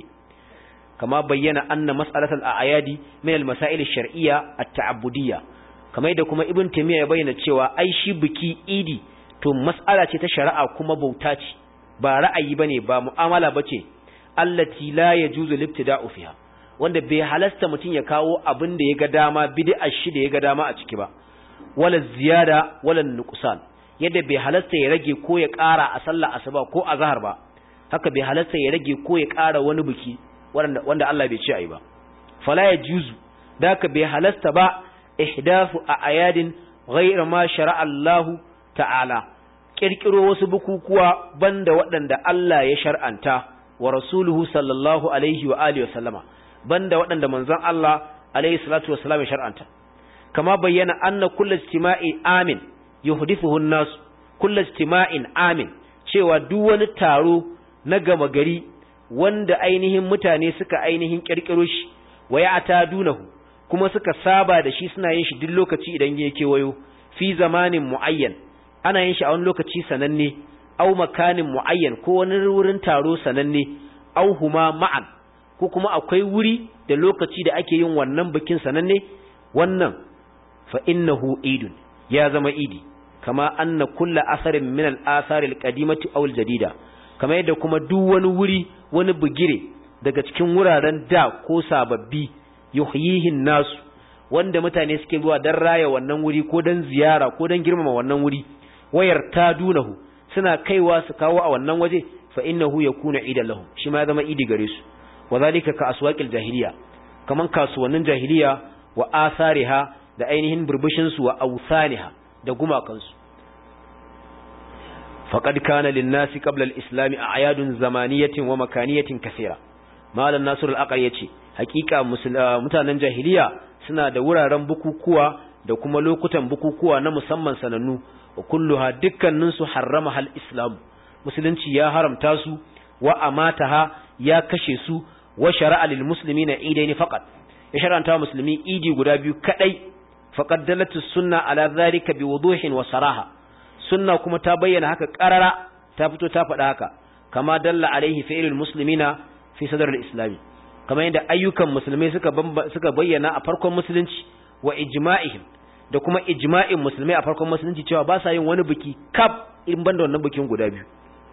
kama bayyana anna mas'alatul a'yadi min al-masail ash-shar'iyya at-ta'abbudiyya kamar yadda kuma ibn taymiya ya bayyana cewa ai shi biki idi to mas'ala ce ta shari'a kuma bauta ce ba ra'ayi bane ba mu'amala bace allati la yajuzu libtida'u fiha wanda bai halasta mutun ya kawo abin da yaga dama bid'a shi da yaga dama a ciki ba wala ziyada wala nuqsan yadda bai halasta ya rage ko ya ƙara a sallar asuba ko a zahar ba haka bai halasta ya rage ko ya ƙara wani biki wanda wanda Allah bai ce ayi ba fala yajuzu daka bai halasta ba ihdathu ayadin ghayra ma shar'a Allah ta'ala kirkiro wasu bukukuwa banda waɗanda Allah ya shar'anta wa rasuluhu sallallahu alaihi wa alihi wa sallama banda waɗanda manzon Allah alaihi salatu wa sallam ya shar'anta kama bayyana anna kullu istima'i amin yuhdithuhu an-nas kullu istima'in amin cewa duk wani taro na gama gari wanda ainihin mutane suka ainihin kirkiro shi waya atadunahu kuma suka saba da shi suna yin shi duk lokaci idan yake wayo fi zamanin muayyan ana yin shi a wani lokaci sananne au makanin muayyan ko wani wurin taro sananne au huma ma'an ko kuma akwai wuri da lokaci da ake yin wannan bikin sananne wannan fa innahu idun ya zama idi kama anna kullu asarin min al-athar al-qadimati aw al-jadida kama yadda kuma duk wani wuri wani bugire daga cikin wuraren da ko sababbi yuhyihin nasu wanda mutane suke zuwa dan raya wannan wuri ko dan ziyara ko dan girmama wannan wuri wayar tadunahu suna kaiwa su kawo a wannan waje fa innahu yakuna idan lahum shi ma ya zama idi gare su wadhalika ka aswaqil jahiliya kaman kasuwannin jahiliya wa asariha da ainihin burbushin su wa awsaniha da gumakan su faqad kana lin-nasi qabla al-islam a'yadun zamaniyatin wa makaniyatin kaseera malam nasir al-aqal yace hakika mutanen jahiliya suna da wuraren bukukuwa da kuma lokutan bukukuwa na musamman sanannu wa kulluha dukkanin su harrama hal islam musulunci ya haramta su wa amataha ya kashe su wa shar'a lil muslimina idaini faqat ya shar'anta musulmi idi guda biyu kadai faqad dalatu sunna ala dhalika biwuduhin wa saraha sunna kuma ta bayyana haka qarara ta fito ta faɗa haka kama dalla alaihi fi'lul muslimina fi sadr al-islam kamar yadda ayyukan musulmai suka suka bayyana a farkon musulunci wa ijma'ihim da kuma ijma'in musulmai a farkon musulunci cewa ba sa yin wani biki kaf in banda wannan bikin guda biyu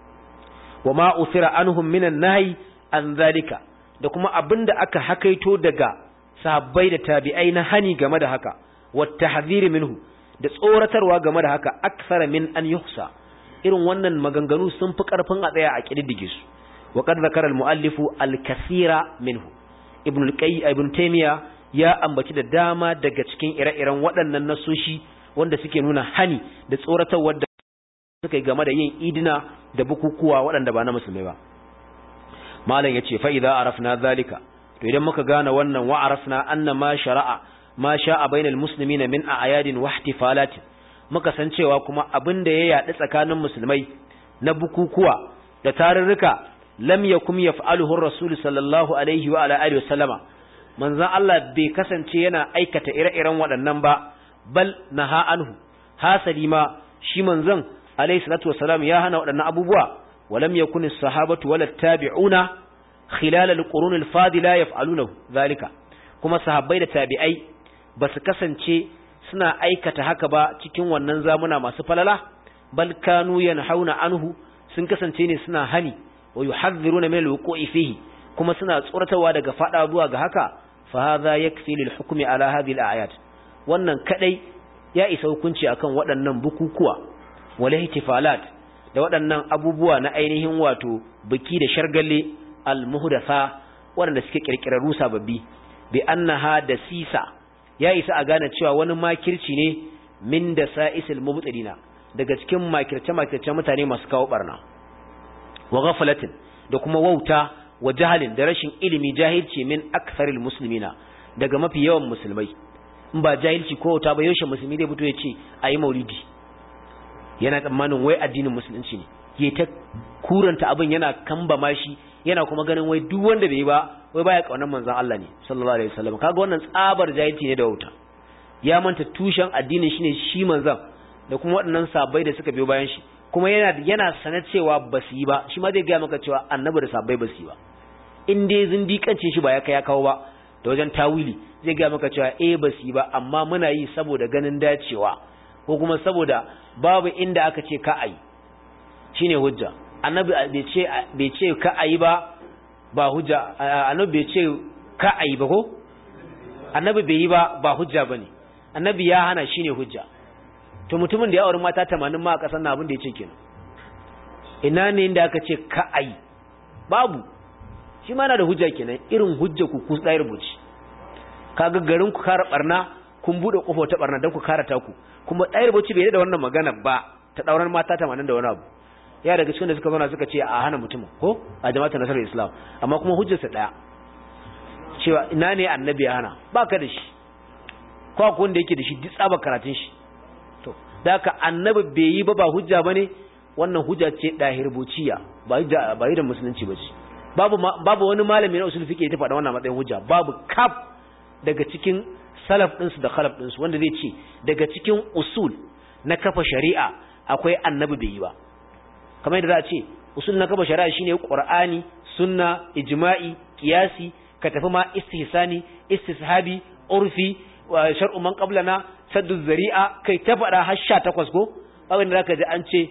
wa ma usira anhum minan nahi an zalika da kuma abinda aka hakaito daga sahabbai da tabi'ai na hani game da haka wa tahdhir minhu da tsoratarwa game da haka aksara min an yuhsa irin wannan maganganu sun fi karfin a tsaya a kididdige su wa qad zakara al-muallifu al-kathira minhu ibn al-qayyim ibn taymiya ya ambaci da dama daga cikin ire-iren waɗannan nasoshi wanda suke nuna hani da tsoratarwa da suka yi game da yin idina da bukukuwa waɗanda ba na musulmai ba malam yace fa idza arafna zalika to idan muka gane wannan wa arafna anna ma shara'a ma sha'a bainal muslimina min a'yadin wa ihtifalat muka san cewa kuma abinda ya yaɗu tsakanin musulmai na bukukuwa da tarurruka lam yakum yaf'aluhu ar-rasul sallallahu alaihi wa ala alihi wasallama manzon Allah bai kasance yana aikata ire-iren waɗannan ba bal naha anhu hasali ma shi manzon alaihi salatu wasalam ya hana waɗannan abubuwa walam yakun as-sahabatu wala tabi'una khilal al-qurun al-fadila yaf'aluna zalika kuma sahabbai da tabi'ai basu kasance suna aikata haka ba cikin wannan zamuna masu falala bal kanu yanhauna anhu sun kasance ne suna hani wa yuhadhiruna min al-wuqu'i fihi kuma suna tsoratawa daga fada zuwa ga haka fa hadha yakfi lil hukmi ala hadhihi al-ayat wannan kadai ya isa hukunci akan waɗannan bukukuwa wal ihtifalat da waɗannan abubuwa na ainihin wato biki da shargalle al-muhdatha waɗanda suke kirkirarru sababbi bi annaha da sisa ya isa a gane cewa wani makirci ne min da sa'isil mubtilina daga cikin makirce makirce mutane masu kawo barna wa ghaflatin da kuma wauta wa jahalin da rashin ilimi jahilci min aktharil muslimina daga mafi yawan musulmai in ba jahilci ko wauta ba yaushe musulmi zai fito ya ce ayi maulidi yana tsammanin wai addinin musulunci ne ke ta kuranta abin yana kamba mashi yana kuma ganin wai duk wanda bai yi ba wai baya kaunar manzon Allah ne sallallahu alaihi wasallam kaga wannan tsabar jahilci ne da wauta ya manta tushen addinin shine shi manzon da kuma waɗannan sahabbai da suka biyo bayan shi kuma yana yana sanar cewa ba su yi ba shi ma zai ga maka cewa annabi da sahabbai ba su yi ba in dai zindikancin shi ba ya kai ya kawo ba da wajen tawili zai ga maka cewa eh ba su yi ba amma muna yi saboda ganin dacewa ko kuma saboda babu inda aka ce ka ayi shine hujja annabi bai ce bai ce ka ayi ba ba hujja annabi bai ce ka ayi ba ko annabi bai yi ba ba hujja bane annabi ya hana shine hujja to mutumin da ya aure mata tamanin ma a kasan na abin da yace kenan ina ne inda aka ce ka ayi babu shi ma na da hujja kenan irin hujja ku ku tsayar buci kaga garin ku kara barna kun bude kofa ta barna dan ku kara taku kuma tsayar buci bai da wannan magana ba ta dauran mata tamanin da wani abu ya daga cikin da suka zauna suka ce a hana mutum ko a jama'atul nasarar islam amma kuma hujjarsa daya cewa ina ne annabi ya hana baka da shi ko ko wanda yake da shi duk tsaba karatun shi to da ka annabi bai yi ba ba hujja bane wannan hujja ce dahirbuciya ba hujja ba da musulunci bace babu babu wani malami na usul fiqh ya faɗa wannan matsayin hujja babu kaf daga cikin salaf din su da khalaf din su wanda zai ce daga cikin usul na kafa shari'a akwai annabi bai yi ba kamar yadda za a ce usul na kafa shari'a shine qur'ani sunna ijma'i qiyasi ka tafi ma istihsani istishabi urfi wa shar'u man qablana saddu zari'a kai ta fada har sha takwas ko babu inda zaka ji an ce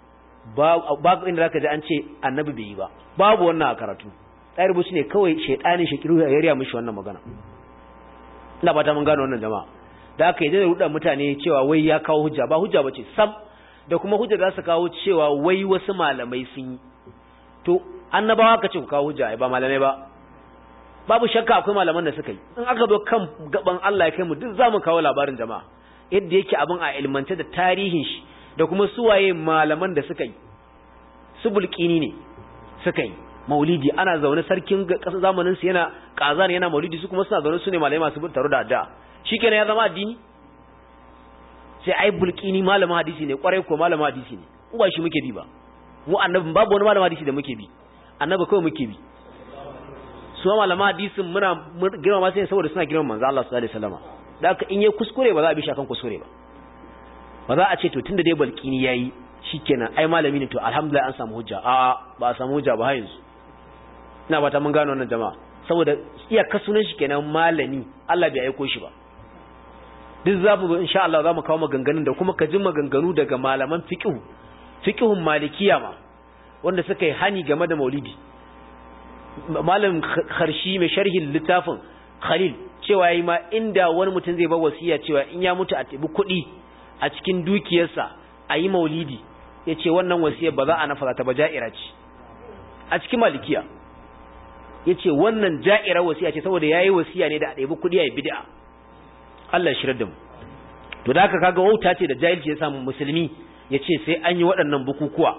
babu inda zaka ji an ce annabi bai yi ba babu wannan a karatu sai rubuci ne kawai shaytanin shakiru ya riya mishi wannan magana ina ba ta mun gano wannan jama'a da aka yi da rudan mutane cewa wai ya kawo hujja ba hujja bace sam da kuma hujja za su kawo cewa wai wasu malamai sun yi to annabawa ka ce ku kawo hujja ba malamai ba babu shakka akwai malaman da suka yi in aka zo kan gaban Allah ya kai mu duk zamu kawo labarin jama'a yadda yake abin a ilmance da tarihin shi da kuma suwaye malaman da suka yi su bulkini ne suka yi maulidi ana zaune sarkin kasar zamanin su yana kazan yana maulidi su kuma suna zaune su ne malamai masu taro da addu'a shikenan ya zama addini sai ai bulkini malamin hadisi ne kwarai ko malamin hadisi ne mu ba shi muke bi ba mu annabi babu wani malamin hadisi da muke bi annabi kawai muke bi su malaman hadisin muna girmama sai saboda suna girmama manzo Allah sallallahu alaihi wasallam da haka in yayi kuskure ba za a bi shi akan kuskure ba ba za a ce to tunda dai balkini yayi shikenan ai malami ne to alhamdulillah an samu hujja a ba a samu hujja ba har yanzu ina ba ta mun gano wannan jama'a saboda iyaka sunan shi kenan malami Allah bai aiko shi ba duk zamu insha Allah zamu kawo maganganun da kuma ka ji maganganu daga malaman fiqh fiqhun malikiya ma wanda suka yi hani game da maulidi malam kharshi mai sharhin littafin Khalil cewa yayi ma inda wani mutum zai ba wasiya cewa in ya mutu a tibi kuɗi a cikin dukiyarsa a yi maulidi yace wannan wasiyar ba za a nafara ta ba ja'ira ce a cikin malikiya yace wannan ja'ira wasiya ce saboda yayi wasiya ne da a tibi kuɗi a yi bid'a Allah ya shirar da mu to da haka kaga wauta ce da jahilci ya samu musulmi yace sai an yi waɗannan bukukuwa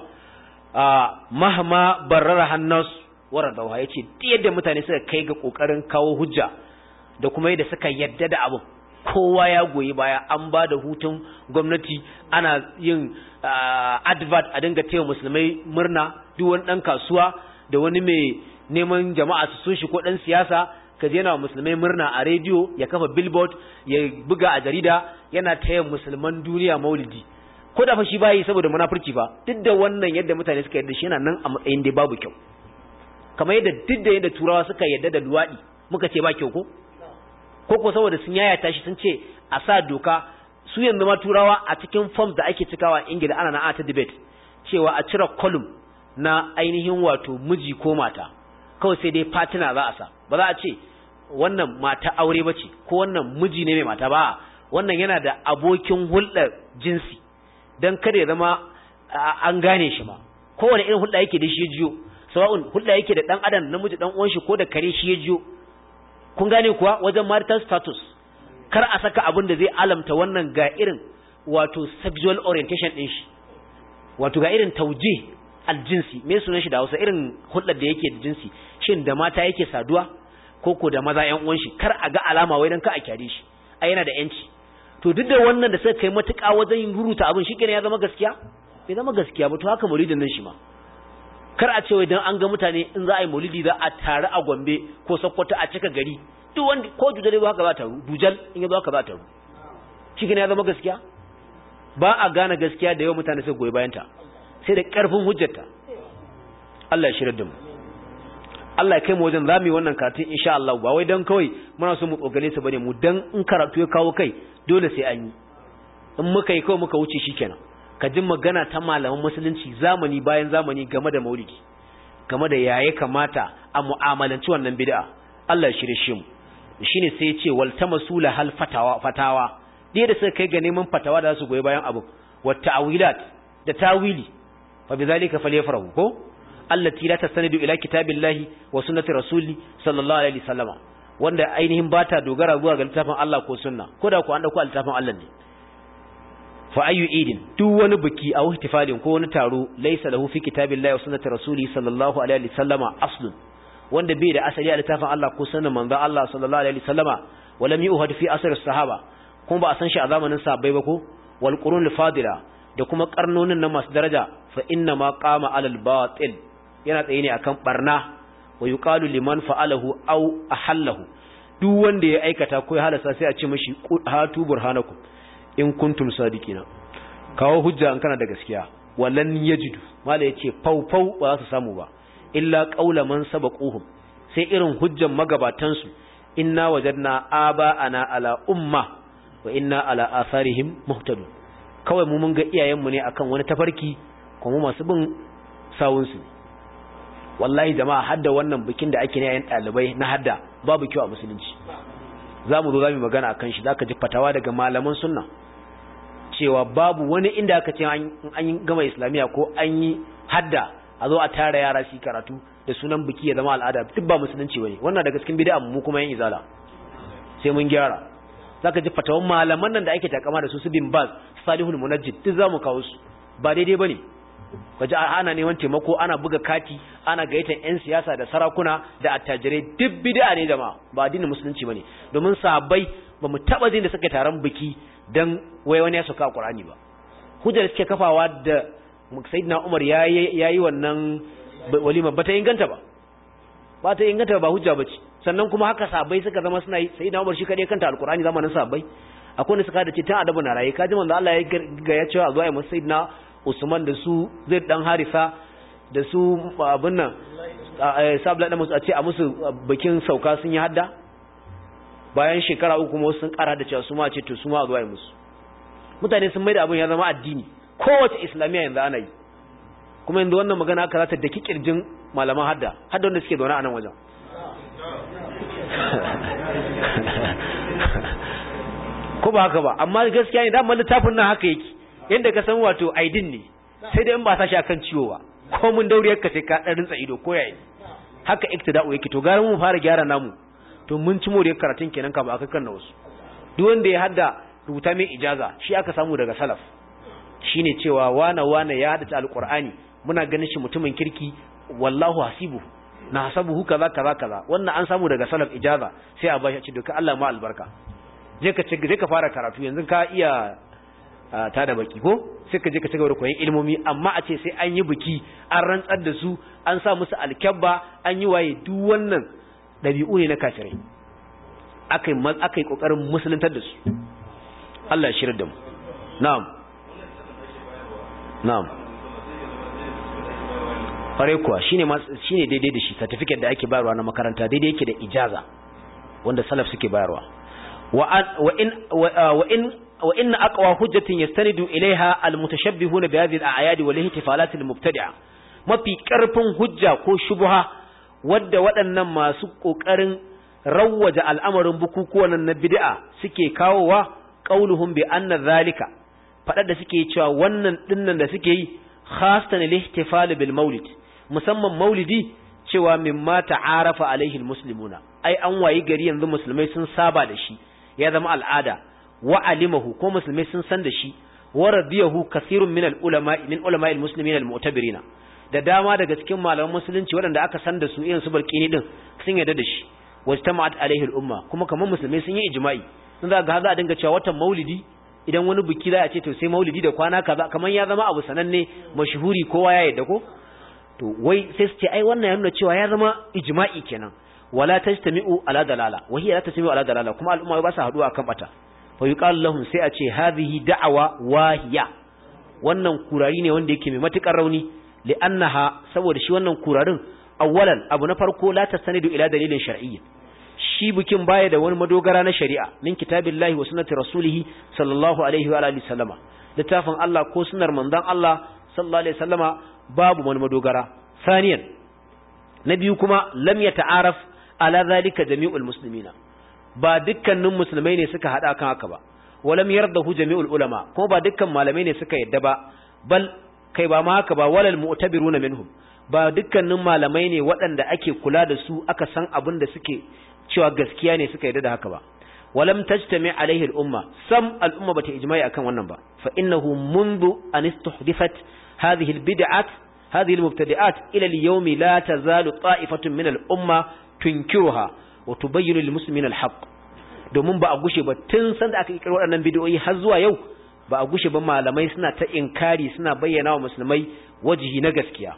a mahma barrara hannas waradawa yace duk yadda mutane suka kai ga kokarin kawo hujja da kuma yadda suka yadda da abu kowa ya goyi baya an ba da hutun gwamnati ana yin advert a dinga taya musulmai murna duk wani dan kasuwa da wani mai neman jama'a su sun shi ko dan siyasa kaje yana musulmai murna a rediyo ya kafa billboard ya buga a jarida yana taya musulman duniya maulidi ko da fa shi bai saboda munafurci ba duk da wannan yadda mutane suka yadda shi yana nan a matsayin da babu kyau kamar yadda duk da yadda turawa suka yadda da luwadi muka ce ba kyau ko ko ko saboda sun yaya tashi sun ce a sa doka su yanzu ma turawa a cikin forms da ake cikawa a Ingila ana na ta debate cewa a cire column na ainihin wato miji ko mata kawai sai dai partner za a sa ba za a ce wannan mata aure bace ko wannan miji ne mai mata ba wannan yana da abokin hulɗar jinsi dan kada ya zama an gane shi ma kowane irin hulɗa yake da shi ya jiyo sawa'un hulɗa yake da dan adam namiji dan uwan shi ko da kare shi ya jiyo kun gane kuwa wajen marital status kar a saka abin da zai alamta wannan ga irin wato sexual orientation din shi wato ga irin tauje aljinsi me sunan shi da Hausa irin hulɗar da yake da jinsi shin da mata yake saduwa ko ko da maza ƴan uwan shi kar a ga alama wai dan ka a kyare shi ai yana da yanci to duk da wannan da suka kai matuƙa wajen ruruta abin shi kenan ya zama gaskiya bai zama gaskiya ba to haka maulidin nan shi ma kar a ce wai dan an ga mutane in za a yi maulidi za a tare a Gombe ko Sokoto a cika gari duk wanda ko dujal ba haka za ta ru dujal in ya zo haka za ta ru shi kenan ya zama gaskiya ba a gane gaskiya da yawan mutane sai goyi bayan ta sai da karfin hujjarta Allah ya shirar da mu Allah ya kai mu wajen zamu yi wannan karatun insha Allah ba wai dan kawai muna so mu tsogale su bane mu dan in karatu ya kawo kai dole sai an yi in muka yi kawai muka wuce shikenan ka ji magana ta malaman musulunci zamani bayan zamani game da maulidi game da yaye kamata a mu'amalanci wannan bid'a Allah ya shirye shi mu shine sai ya ce wal tamasula hal fatawa fatawa dai da suka kai ga neman fatawa da su goyi bayan abu wa ta'wilat da tawili fa bizalika falyafrahu ko allati la tasanidu ila kitabillahi wa sunnati rasuli sallallahu alaihi wasallama wanda ainihin bata dogara zuwa ga littafin Allah ko sunna ko da ku an dauko littafin Allah ne fa ayu idin duk wani biki a ihtifalin ko wani taro laysa lahu fi kitabillahi wa sunnati rasuli sallallahu alaihi wasallama aslun wanda bai da asali a littafin Allah ko sunnan manzo Allah sallallahu alaihi wasallama walam yuhad fi asr as-sahaba kuma ba a san shi a zamanin sahabbai ba ko wal qurun al-fadila da kuma karnonin na masu daraja fa inna ma qama alal batil yana tsaye ne akan barna wa yuqalu liman fa'alahu aw ahallahu duk wanda ya aikata ko ya halasa sai a ce mishi hatu burhanakum in kuntum sadiqina kawo hujja an kana da gaskiya wallan yajidu mala yace fau fau ba za su samu ba illa qaula man sabaquhum sai irin hujjan magabatan su inna wajadna aba ana ala umma wa inna ala atharihim muhtadun kawai mu mun ga iyayenmu ne akan wani tafarki kuma masu bin sawun su wallahi jama'a hadda wannan bikin da ake ne yayin dalibai na hadda babu kyau a musulunci zamu zo zamu magana akan shi zaka ji fatawa daga malaman sunna cewa babu wani inda aka ce an yi gama islamiya ko an yi hadda a zo a tara yara su karatu da sunan biki ya zama al'ada duk ba musulunci bane wannan daga cikin bid'a mu kuma yin izala sai mun gyara zaka ji fatawan malaman nan da ake takama da su su bin baz salihul munajjid duk zamu kawo su ba daidai bane kaje ana neman taimako ana buga kati ana gayyatar yan siyasa da sarakuna da attajirai duk bid'a ne jama'a ba addinin musulunci bane domin sahabbai bamu taba jin da suka taron biki dan wai wani ya saka Qur'ani ba hujjar suke kafawa da sayyidina Umar yayi yayi wannan walima bata inganta ba ba ta inganta ba hujja bace sannan kuma haka sahabbai suka zama suna yi sayyidina Umar shi kadai kanta alqur'ani zamanin sahabbai akwai wanda suka haddace tun adabu na raye kaji manzo Allah ya ga ya cewa zuwa ya sayyidina Usman da su Zaid dan Harisa da su abin nan sabla da musu a ce a musu bikin sauka sun yi hadda bayan shekara uku kuma sun kara da cewa su ma ce to su ma zuwa ya musu mutane sun mai da abin ya zama addini kowace islamiya yanzu ana yi kuma yanzu wannan magana aka zata daki kirjin malaman hadda hadda wanda suke zaune a nan wajen ko ba haka ba amma gaskiya ne da amma littafin nan haka yake yanda ka san wato aidin ne sai dai in ba sa shi akan ciwo ba ko mun dauriyar ka sai ka dan rinsa ido ko yayi haka iktida'u yake to gara mu fara gyara namu to mun ci moriyar karatun kenan ka ba aka kan na wasu duk wanda ya hadda rubuta mai ijaza shi aka samu daga salaf shine cewa wana wana ya hada alqur'ani muna ganin shi mutumin kirki wallahu hasibu na hasabuhu kaza kaza kaza wannan an samu daga salaf ijaza sai a bashi ci duka Allah ma albarka je ka je ka fara karatu yanzu ka iya ta da baki ko sai ka je ka cigaba da koyon ilmomi amma a ce sai an yi biki an rantsar da su an sa musu alkabba an yi waye duk wannan dabi'u ne na kafirai akai akai kokarin musuluntar da su Allah ya shirya da mu na'am na'am fare kuwa shine shine daidai da shi certificate da ake bayarwa na makaranta daidai yake da ijaza wanda salaf suke bayarwa wa in wa in wa in aqwa hujjatin yastanidu ilaiha almutashabbihuna bi hadhihi al-a'yad wal ihtifalat al-mubtadi'a mafi karfin hujja ko shubha wadda waɗannan masu kokarin rawwaja al'amarin bukukuwan na bid'a suke kawowa qauluhum bi anna zalika fadar da suke cewa wannan dinnan da suke yi khasatan al-ihtifal bil maulid musamman maulidi cewa mimma ta'arafa alaihi al-muslimuna ai an wayi gari yanzu musulmai sun saba da shi ya zama al'ada wa alimahu ko musulmai sun san da shi wa radiyahu kathirun min al-ulama min ulama al-muslimin al-mu'tabirina da dama daga cikin malaman musulunci waɗanda aka san da su irin su barkini din sun yarda da shi wajtama'at alaihi al-umma kuma kamar musulmai sun yi ijma'i sun za ga za a dinga cewa watan maulidi idan wani biki za a ce to sai maulidi da kwana kaza kamar ya zama abu sananne mashhuri kowa ya yarda ko to wai sai su ce ai wannan ya nuna cewa ya zama ijma'i kenan wala tajtami'u ala dalala wa hiya la tajtami'u ala dalala kuma al'umma ba su haduwa akan bata fa yuqal lahum sai a ce hadhihi da'awa wahiya wannan kurari ne wanda yake mai matukar rauni li'annaha saboda shi wannan kurarin awwalan abu na farko la tastanidu ila dalilin shar'iyyi shi bikin baya da wani madogara na shari'a min kitabillahi wa sunnati rasulih sallallahu alaihi wa alihi sallama littafin Allah ko sunnar manzon Allah sallallahu alaihi wasallama babu wani madogara saniyan na biyu kuma lam yata'araf ala zalika jami'ul muslimina ba dukkanin musulmai ne suka hada kan haka ba walam yardahu jami'ul ulama kuma ba dukkan malamai ne suka yadda ba bal kai ba ma haka ba walal mu'tabiruna minhum ba dukkanin malamai ne waɗanda ake kula da su aka san abin da suke cewa gaskiya ne suka yadda da haka ba walam tajtami alaihi al-umma sam al-umma bata ijma'i akan wannan ba fa innahu mundu an istuhdifat hadhihi al-bid'at hadhihi al-mubtadi'at ila al-yawm la tazalu ta'ifatun min al-umma tunkiruha wa tubayyinu lil-muslimina al-haqq domin ba a gushe ba tun san da aka kirkiro waɗannan bid'o'i har zuwa yau ba a gushe ba malamai suna ta inkari suna bayyana wa musulmai wajihi na gaskiya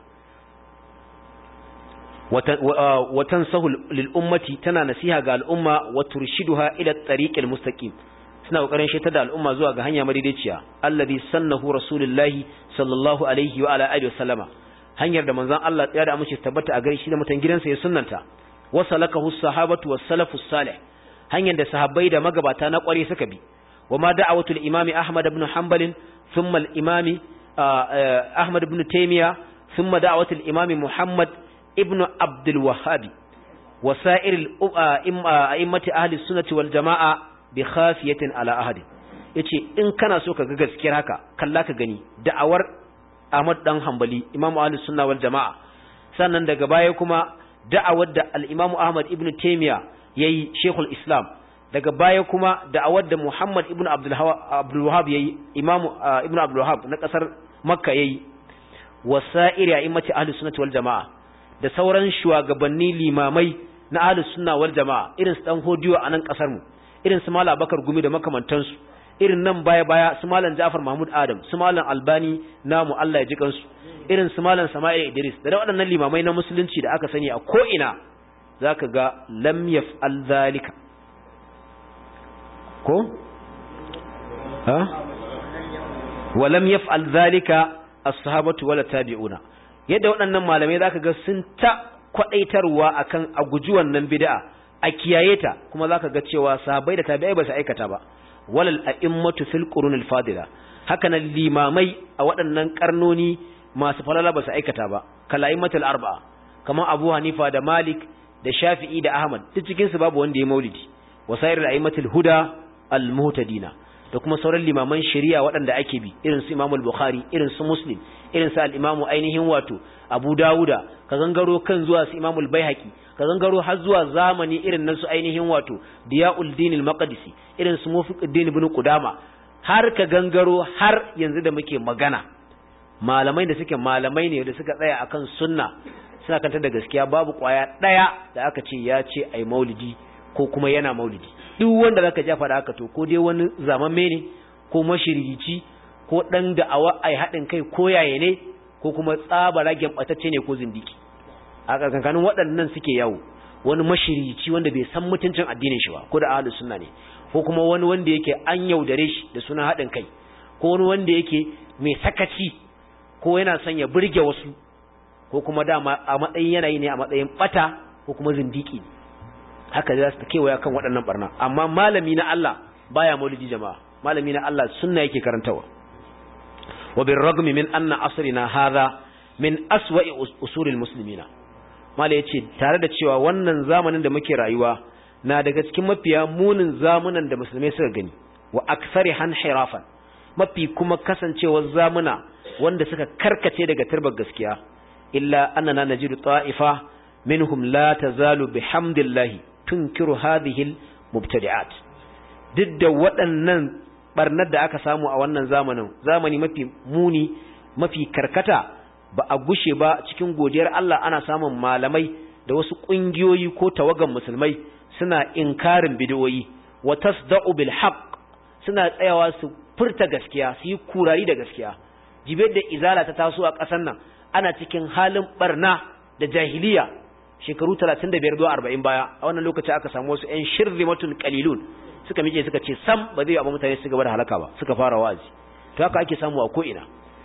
watan sahul lil ummati tana nasiha ga al'umma wa turshiduha ila at-tariq al-mustaqim suna kokarin shaitar da al'umma zuwa ga hanya madaidaiciya alladhi sannahu rasulullahi sallallahu alaihi wa ala alihi wasallama hanyar da manzon Allah ya da amince tabbata a gare shi da mutan gidansa ya sunnanta wa salakahu as-sahabatu was-salafus salih hanyar da sahabbai da magabata na kware suka bi وما دعوة الإمام أحمد بن حنبل ثم الإمام أحمد بن تيمية ثم دعوة الإمام محمد ابن عبد الوهاب وسائر أئمة أهل السنة والجماعة بخافية على أحد yace in kana so ka ga gaskiyar haka kalla ka gani da'awar Ahmad dan Hanbali Imam Ahlus Sunna wal Jamaa sannan daga baya kuma da'awar da al-Imam Ahmad ibn Taymiyyah yayi Sheikhul Islam daga baya kuma da'awar da Muhammad ibn Abdul Wahhab yayi Imam ibn Abdul Wahhab na kasar Makka yayi wasa'iri a'immati Ahlus Sunnah wal Jamaa da sauran shugabanni limamai na Ahlus Sunna wal Jamaa irin su dan hodiyo a nan kasar mu irin su Malam Bakar Gumi da makamantansu irin nan baya baya su Malam Ja'far Mahmud Adam su Malam Albani namu Allah ya ji kansu irin su Malam Sama'il Idris da waɗannan limamai na musulunci da aka sani a ko ina zaka ga lam yaf'al zalika ko ha walam yaf'al zalika as-sahabatu wala tabi'una yadda waɗannan malamai zaka ga sun ta kwadaitarwa akan a guji wannan bid'a a kiyaye ta kuma zaka ga cewa sahabbai da tabi'ai ba su aikata ba walal a'immatu fil qurunil fadila haka nan limamai a waɗannan karnoni masu falala ba su aikata ba kalaimatul arba'a kamar Abu Hanifa da Malik da Shafi'i da Ahmad duk cikin su babu wanda ya maulidi wasairul a'immatul huda al muhtadina da kuma sauran limaman shari'a waɗanda ake bi irin su Imam al-Bukhari irin su Muslim irin su al-Imam ainihin wato Abu Dawuda ka gangaro kan zuwa su Imam al-Baihaqi ka gangaro har zuwa zamani irin nan su ainihin wato Diya'ul Din al-Maqdisi irin su Mufiquddin ibn Qudama har ka gangaro har yanzu da muke magana malamai da suke malamai ne da suka tsaya akan sunna suna kanta da gaskiya babu kwaya daya da aka ce ya ce ai maulidi ko kuma yana maulidi duk wanda zaka ja fara haka to ko dai wani zamamme ne ko mashirici ko dan da awa ai hadin kai ko yaye ne ko kuma tsabaragen batacce ne ko zindiki a kankanin waɗannan suke yawo wani mashirici wanda bai san mutuncin addinin shi ba ko da ahlus sunna ne ko kuma wani wanda yake an yaudare shi da sunan hadin kai ko wani wanda yake mai sakaci ko yana son ya burge wasu ko kuma dama a matsayin yanayi ne a matsayin bata ko kuma zindiki haka za su kewaya kan waɗannan barna amma malami na Allah baya maulidi jama'a malami na Allah sunna yake karantawa wa bir ragmi min anna asrina hadha min aswa'i usulil muslimina mala yace tare da cewa wannan zamanin da muke rayuwa na daga cikin mafiya munin zamanan da musulmai suka gani wa aktsari hanhirafan mafi kuma kasancewar zamuna wanda suka karkace daga turbar gaskiya illa annana najidu ta'ifa minhum la tazalu bihamdillahi tunkiru hadhihi mubtadi'at duk da waɗannan barnar da aka samu a wannan zamanin zamani mafi muni mafi karkata ba a gushe ba cikin godiyar Allah ana samun malamai da wasu kungiyoyi ko tawagan musulmai suna inkarin bid'o'i wa tasda'u bil haqq suna tsayawa su furta gaskiya su yi kurari da gaskiya jibe da izala ta taso a ƙasar nan ana cikin halin barna da jahiliya shekaru talatin da biyar zuwa arba'in baya a wannan lokaci aka samu wasu ƴan shirrimatun qalilun suka miƙe suka ce sam ba zai abu mutane su gaba da halaka ba suka fara wa'azi to haka ake samu a ko ina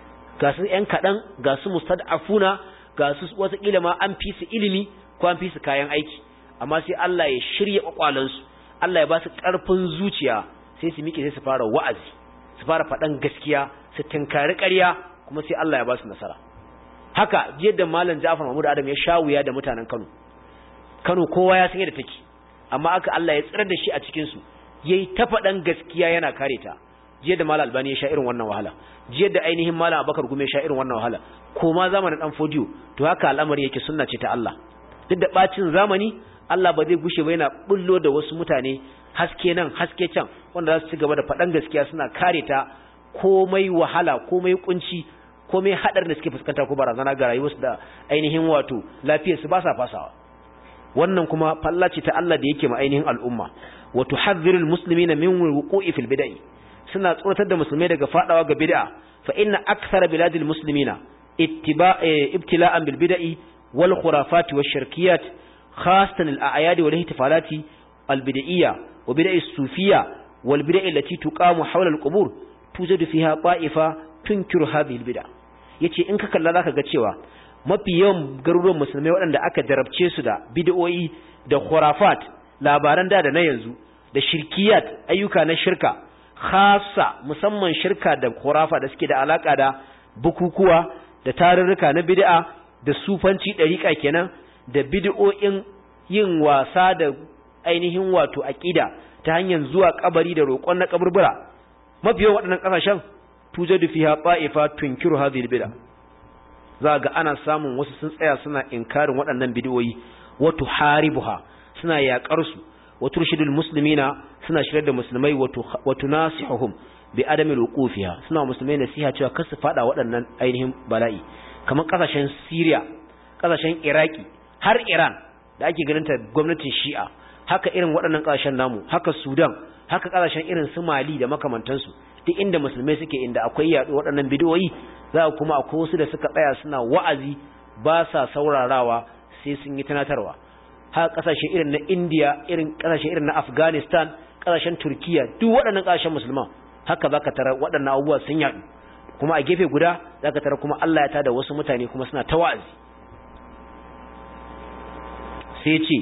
ga su ƴan kaɗan ga su mustad'afuna ga su wata kila ma an fi su ilimi ko an fi su kayan aiki amma sai Allah ya shirya kwakwalansu Allah ya ba su ƙarfin zuciya sai su miƙe sai su fara wa'azi su fara faɗan gaskiya su tinkari ƙarya kuma sai Allah ya ba su nasara haka yadda malam Ja'far Mahmud Adam ya shawuya da mutanen Kano Kano kowa ya san yadda take amma aka Allah ya tsira da shi a cikin su yayi ta faɗan gaskiya yana kare ta jiya da malam Albani ya sha irin wannan wahala jiya da ainihin malam Abubakar Gume ya sha irin wannan wahala ko ma zamanin dan Fodiyo to haka al'amari yake sunna ce ta Allah duk da bacin zamani Allah ba zai gushe ba yana bullo da wasu mutane haske nan haske can wanda za su ci gaba da faɗan gaskiya suna kare ta komai wahala komai kunci komai hadar da suke fuskanta ko barazana ga rayuwarsu da ainihin wato lafiyarsu ba sa fasawa wannan kuma fallaci ta Allah da yake ma ainihin al'umma wa tuhadhdhirul muslimina min wuqu'i fil bid'ah suna tsoratar da musulmai daga fadawa ga bid'a fa inna akthara biladil muslimina ittiba'a ibtila'an bil bid'ah wal khurafat wash shirkiyat khasatan al a'yad wal ihtifalati al bid'iyya wa bid'ah as-sufiyya wal bid'ah allati tuqamu hawla al qubur tujadu fiha ta'ifa tunkiru hadhihi al bid'ah yace in ka kalla zaka ga cewa mafi yawan garuruwan musulmai waɗanda aka jarabce su da bid'o'i da khurafat labaran da da na yanzu da shirkiyat ayyuka na shirka khassa musamman shirka da khurafa da suke da alaka da bukukuwa da tarurruka na bid'a da sufanci dariƙa kenan da bid'o'in yin wasa da ainihin wato aqida ta hanyar zuwa kabari da roƙon na kaburbura mafi yawan waɗannan ƙasashen tujadu fiha ta'ifa tunkiru hadhihi bid'a za ga ana samun wasu sun tsaya suna inkarin waɗannan bid'o'i wa tuharibuha suna yaƙar su wa turshidul muslimina suna shirar da musulmai wa tunasihuhum bi adami alwuqufiha suna musulmai nasiha cewa kar su fada waɗannan ainihin bala'i kamar kasashen Syria kasashen Iraki har Iran da ake ganin ta gwamnatin Shi'a haka irin waɗannan kasashen namu haka Sudan haka kasashen irin su Mali da makamantansu duk inda musulmai suke inda akwai yaɗo waɗannan bid'o'i za kuma akwai wasu da suka tsaya suna wa'azi ba sa saurarawa sai sun yi tunatarwa har kasashe irin na India irin kasashe irin na Afghanistan kasashen Turkiya duk waɗannan kasashen musulman haka zaka tarar waɗannan abubuwa sun yadu kuma a gefe guda zaka tarar kuma Allah ya tada wasu mutane kuma suna ta wa'azi sai ce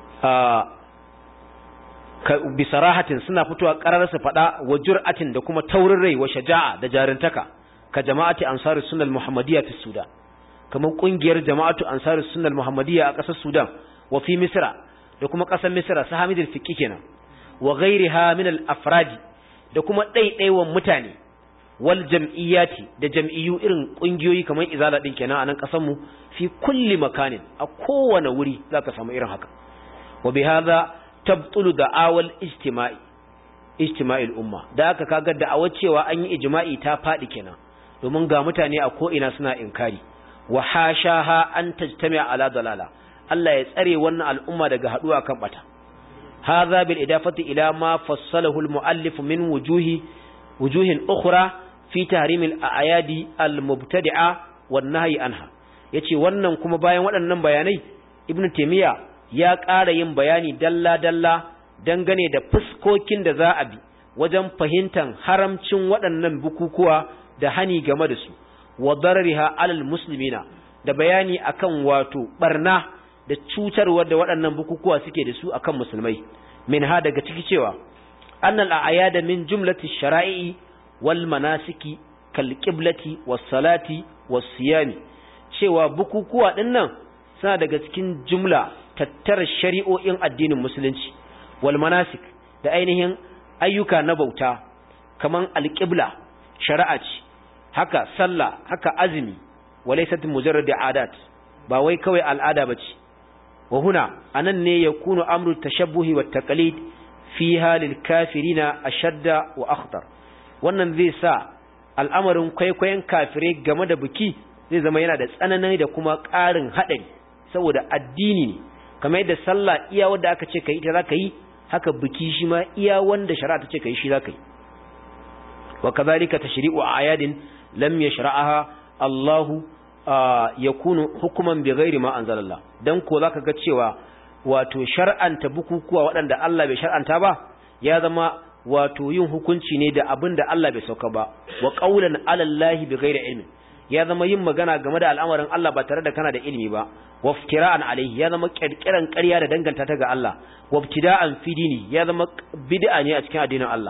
a bisarahatin suna fitowa karar su fada wa jur'atin da kuma taurin rai wa shaja'a da jarintaka ka jama'ati ansarus sunnah muhammadiyya fi sudan kamar kungiyar jama'atu ansarus sunnah muhammadiyya a kasar sudan wa fi misra da kuma kasar misra su hamidul fiqi kenan wa ghairiha min al afradi da kuma daidaiwan mutane wal jam'iyyati da jam'iyyu irin kungiyoyi kamar izala din kenan a nan kasar mu fi kulli makanin a kowane wuri zaka samu irin haka wa bihadha tabtulu da'awal ijtima'i ijtima'il umma da aka kaga da'awar cewa an yi ijma'i ta fadi kenan domin ga mutane a ko ina suna inkari wa hashaha an tajtami'a ala dalala Allah ya tsare wannan al'umma daga haduwa kan bata hadha bil idafati ila ma fassalahu al muallif min wujuhi wujuhin ukhra fi tahrim al a'yadi al mubtadi'a wan nahyi anha yace wannan kuma bayan waɗannan bayanai ibnu taymiya ya ƙara yin bayani dalla-dalla dangane da fuskokin da za a bi wajen fahimtar haramcin waɗannan bukukuwa da hani game da su wa darariha alal muslimina da bayani akan wato barna da cutarwar da waɗannan bukukuwa suke da su akan musulmai min ha daga ciki cewa annal a'yada min jumlati shara'i wal manasiki kal qiblati was salati was siyami cewa bukukuwa dinnan suna daga cikin jumla tattara shari'o'in addinin musulunci wal manasik da ainihin ayyuka na bauta kaman alqibla shari'a ce haka sallah haka azumi walaysat mujarrad adat ba wai kawai al'ada bace wa huna anan ne yakunu amru tashabbuhi wat taqlid fiha lil kafirina ashadda wa akhtar wannan zai sa al'amarin kwaikwayon kafirai game da biki zai zama yana da tsanani da kuma ƙarin haɗari saboda addini ne kamar yadda sallah iya wanda aka ce kai ita zaka yi haka biki shi ma iya wanda shari'a ta ce kai shi zaka yi wa kadhalika tashri'u ayadin lam yashra'aha Allahu yakunu hukuman bighairi ma anzalallah dan ko zaka ga cewa wato shar'anta bukukuwa waɗanda Allah bai shar'anta ba ya zama wato yin hukunci ne da abinda Allah bai sauka ba wa qawlan 'ala Allahi bighairi ilmin ya zama yin magana game da al'amarin Allah ba tare da kana da ilimi ba waftira'an alaihi ya zama kirkiran ƙarya da danganta ta ga Allah wabtida'an fi dini ya zama bid'a ne a cikin addinin Allah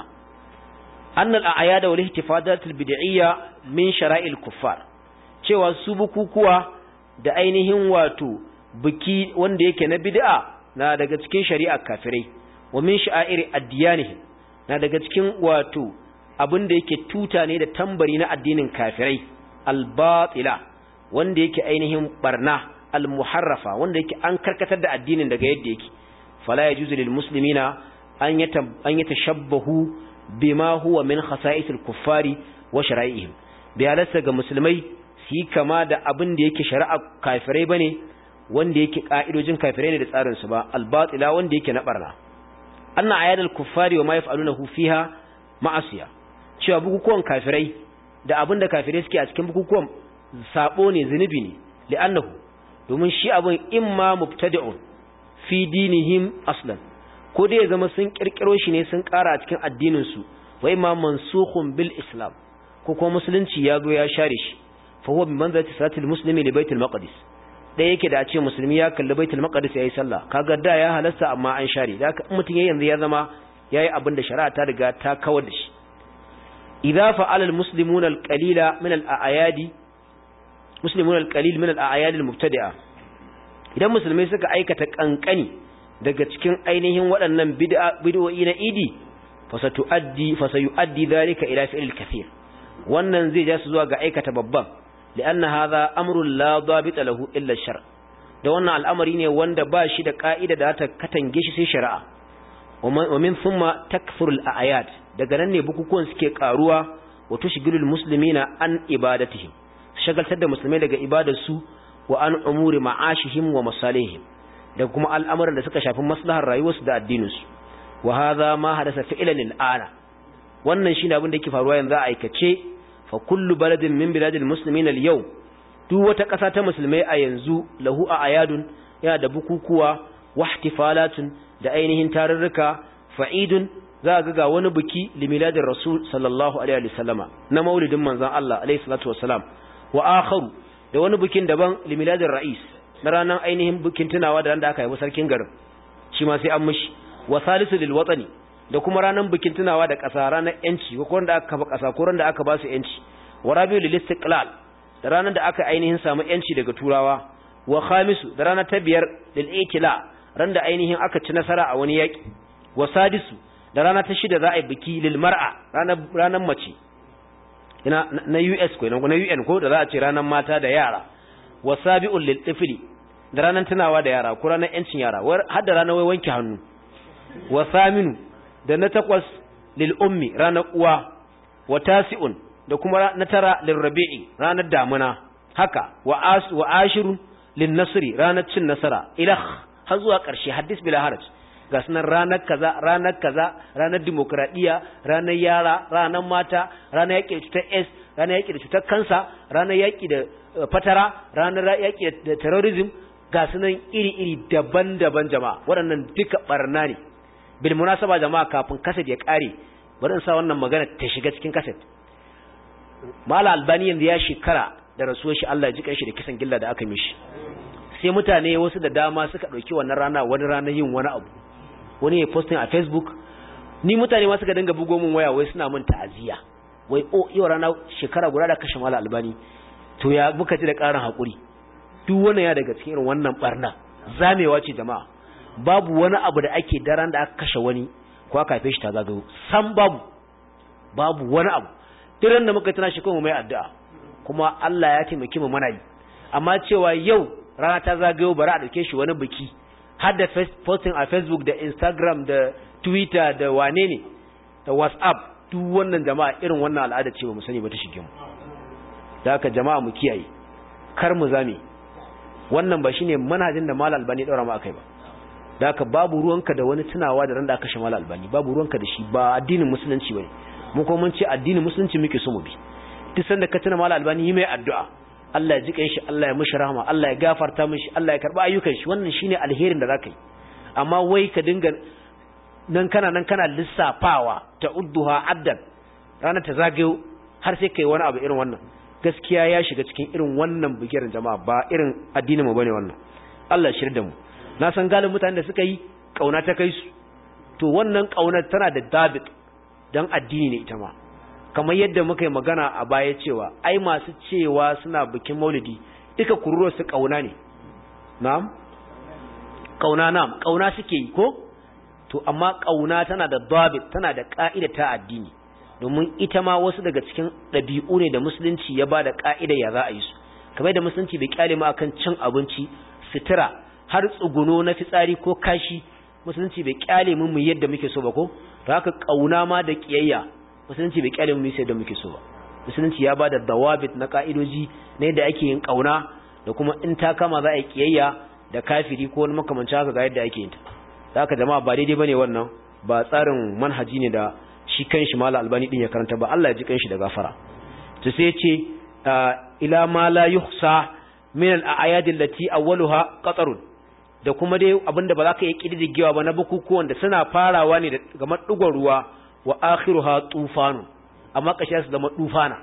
annal a'yad wal ihtifadat al bid'iyya min shara'il kuffar cewa su bukukuwa da ainihin wato biki wanda yake na bid'a na daga cikin shari'a kafirai wa min sha'airi addiyanihim na daga cikin wato abin da yake tuta ne da tambari na addinin kafirai al-batila wanda yake ainihin barna al-muharrafa wanda yake an karkatar da addinin daga yadda yake fala yajuzu lil muslimina an yata an yatashabbahu bima huwa min khasa'is al-kuffari wa shara'ihim biyalarsa ga musulmai su kama da abin da yake shari'a kafirai bane wanda yake ka'idojin kafirai ne da tsarin su ba al-batila wanda yake na barna anna ayat al-kuffari wa ma yaf'alunahu fiha ma'asiya cewa bukukuwan kafirai da abin da kafirai suke a cikin bukukuwan sabo ne zunubi ne li'annahu domin shi abin imma mubtadi'un fi dinihim aslan ko dai ya zama sun kirkiro shi ne sun ƙara a cikin addinin su wa imma mansukhun bil islam ko kuma musulunci ya zo ya share shi fa huwa bi manzilati salatil muslimi li baitul maqdis dai yake da a ce musulmi ya kalli baitul maqdis yayi sallah kaga da ya halasta amma an share da haka mutun yayin yanzu ya zama yayi abin da shari'a ta riga ta kawar da shi idza fa'ala al muslimuna al qalila min al a'yadi muslimuna al qalil min al a'yad al mubtadi'a idan musulmai suka aikata kankani daga cikin ainihin waɗannan bid'a bid'o'i na idi fasatuaddi fasayuaddi dhalika ila fi'l kathir wannan zai ja su zuwa ga aikata babban li'anna hadha amrun la dabita lahu illa ash-shar' da wannan al'amari ne wanda ba shi da ka'ida da ta katange shi sai shari'a wa min thumma takfuru al-a'yad daga nan ne bukukuwan suke karuwa wa tushghilul muslimina an ibadatihim shagaltar da musulmai daga ibadarsu wa an umuri ma'ashihim wa masalihim da kuma al'amuran da suka shafi maslahar rayuwarsu da addininsu wa hadha ma hadasa fi'lan al'ana wannan shine abin da yake faruwa yanzu a aikace fa kullu baladin min biladil muslimin al-yawm duk wata ƙasa ta musulmai a yanzu lahu a ayadun yana da bukukuwa wa ihtifalatun da ainihin tarurruka fa'idun za ga ga wani biki limiladin rasul sallallahu alaihi wasallama na maulidin manzon Allah alaihi salatu wassalam wa akharu da wani bikin daban limiladin ra'is na ranar ainihin bikin tunawa da ran da aka yi sarkin garin shi ma sai an mishi wa salisu lil watani da kuma ranar bikin tunawa da ƙasa ranar yanci ko ran da aka kafa ƙasa ko ran da aka ba su yanci wa rabiul lil istiqlal da ranar da aka ainihin samu yanci daga turawa wa khamisu da ranar ta biyar lil itila ran da ainihin aka ci nasara a wani yaki wa sadisu da rana ta shida za a yi biki lil mar'a ranar ranar mace ina na U S ko na U N ko da za a ce ranar mata da yara wa sabiul lil tifli da ranar tunawa da yara ko ranar yancin yara har da ranar wai wanke hannu wa saminu da na takwas lil ummi ranar uwa wa tasi'un da kuma na tara lil rabi'i ranar damuna haka wa as wa ashirun lin nasri ranar cin nasara ilah har zuwa ƙarshe hadis bila haraj ga sunan ranar kaza ranar kaza ranar demokradiya ranar yara ranar mata ranar yaƙi da cutar S ranar yaƙi da cutar kansa ranar yaƙi da fatara ranar yaƙi da terrorism ga sunan iri-iri daban-daban jama'a waɗannan duka barna ne bil munasaba jama'a kafin kaset ya ƙare bari in sa wannan magana ta shiga cikin kaset mala albani yanzu ya shekara da rasuwar shi Allah ya ji kanshi da kisan gilla da aka mishi sai mutane wasu da dama suka ɗauki wannan rana wani rana yin wani abu wani ya posting a Facebook ni mutane ma suka dinga bugo min waya wai suna min ta'aziya wai oh yau rana shekara guda da kashe mala albani to ya muka ji da ƙarin hakuri duk wannan ya daga cikin irin wannan barna zamewa ce jama'a babu wani abu da ake daren da aka kashe wani ko aka haife shi ta zagayo san babu babu wani abu duk da muka tana shi kuma mai addu'a kuma Allah ya taimake mu mana yi amma cewa yau rana ta zagayo bari a dauke shi wani biki har da posting a Facebook da Instagram da Twitter da wane ne da WhatsApp duk wannan jama'a irin wannan al'ada ce ba mu sani ba ta shige mu da haka jama'a mu kiyaye kar mu zame wannan ba shine manhajin da Malam Albani daura mu akai ba da haka babu ruwanka da wani tunawa da ran da aka kashe Malam Albani babu ruwanka da shi ba addinin musulunci bane mu kuma mun ce addinin musulunci muke so mu bi duk sanda ka tuna Malam Albani yi mai addu'a Allah ya ji kan shi Allah ya mishi rahama Allah ya gafarta mishi Allah ya karba ayyukan shi wannan shine alherin da zaka yi amma wai ka dinga nan kana nan kana lissafawa ta udduha addan ranar ta zagayo har sai kai wani abu irin wannan gaskiya ya shiga cikin irin wannan bigiran jama'a ba irin addinin mu bane wannan Allah ya shirda mu na san galibin mutanen da suka yi kauna ta kai su to wannan kaunar tana da dabit dan addini ne ita ma kamar yadda muka yi magana a baya cewa ai masu cewa suna bikin maulidi duka kururo su kauna ne na'am kauna na'am kauna suke yi ko to amma kauna tana da dabit tana da ka'ida ta addini domin ita ma wasu daga cikin dabi'u ne da musulunci ya bada ka'ida ya za a yi su kamar da musulunci bai kyale mu akan cin abinci sutura har tsuguno na fitsari ko kashi musulunci bai kyale mu mu yadda muke so ba ko to haka kauna ma da kiyayya musulunci bai kyale mu sai da muke so ba musulunci ya bada dawabit na ka'idoji ne da ake yin kauna da kuma in ta kama za a yi kiyayya da kafiri ko wani makamancin haka ga yadda ake yin ta haka jama'a ba daidai bane wannan ba tsarin manhaji ne da shi kanshi Malam Albani din ya karanta ba Allah ya ji kanshi da gafara to sai ce ila ma la yuhsa min al-a'yad allati awwaluha qatarun da kuma dai abinda ba za ka yi kididdigewa ba na bukukuwan da suna farawa ne da kamar dugon ruwa wa akhiruha tufanu amma kashe su zama tufana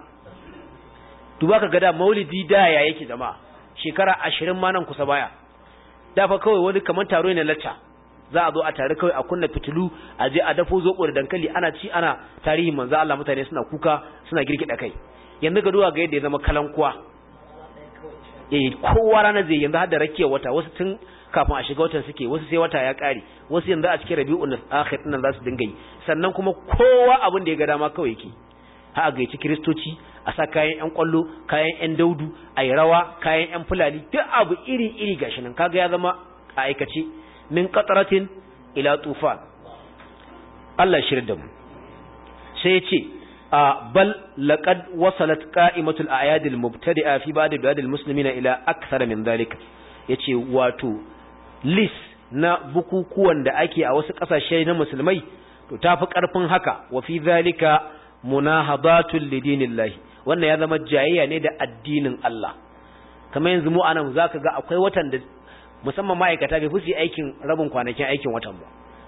duba ka ga da maulidi da ya yake jama'a shekara ashirin ma nan kusa baya da fa kawai wani kamar taro ne lacca za a zo a tare kawai a kunna fitilu a je a dafo zoko da dankali ana ci ana tarihin manzo Allah mutane suna kuka suna girgida kai yanzu ga duwa ga yadda ya zama kalankuwa eh kowa rana zai yanzu har da rakiyar wata wasu tun kafin a shiga watan suke wasu sai wata ya kare wasu yanzu a cikin rabiul akhir din nan za su dinga yi sannan kuma kowa abin da ya ga dama kawai yake ha a gaici kristoci a sa kayan yan kwallo kayan yan daudu ayi rawa kayan yan fulani duk abu iri iri gashi nan kaga ya zama a aikace min qatratin ila tufan Allah shirye da mu sai yace bal laqad wasalat qa'imatul a'yad al-mubtadi'a fi ba'd bilad al-muslimina ila akthar min dhalika yace wato list na bukukuwan da ake a wasu kasashe na musulmai to tafi karfin haka wa fi dhalika munahabatul lidinillahi wannan ya zama jayayya ne da addinin Allah kamar yanzu mu anan zaka ga akwai watan da musamman ma'aikata bai fusi aikin rabin kwanakin aikin watan ba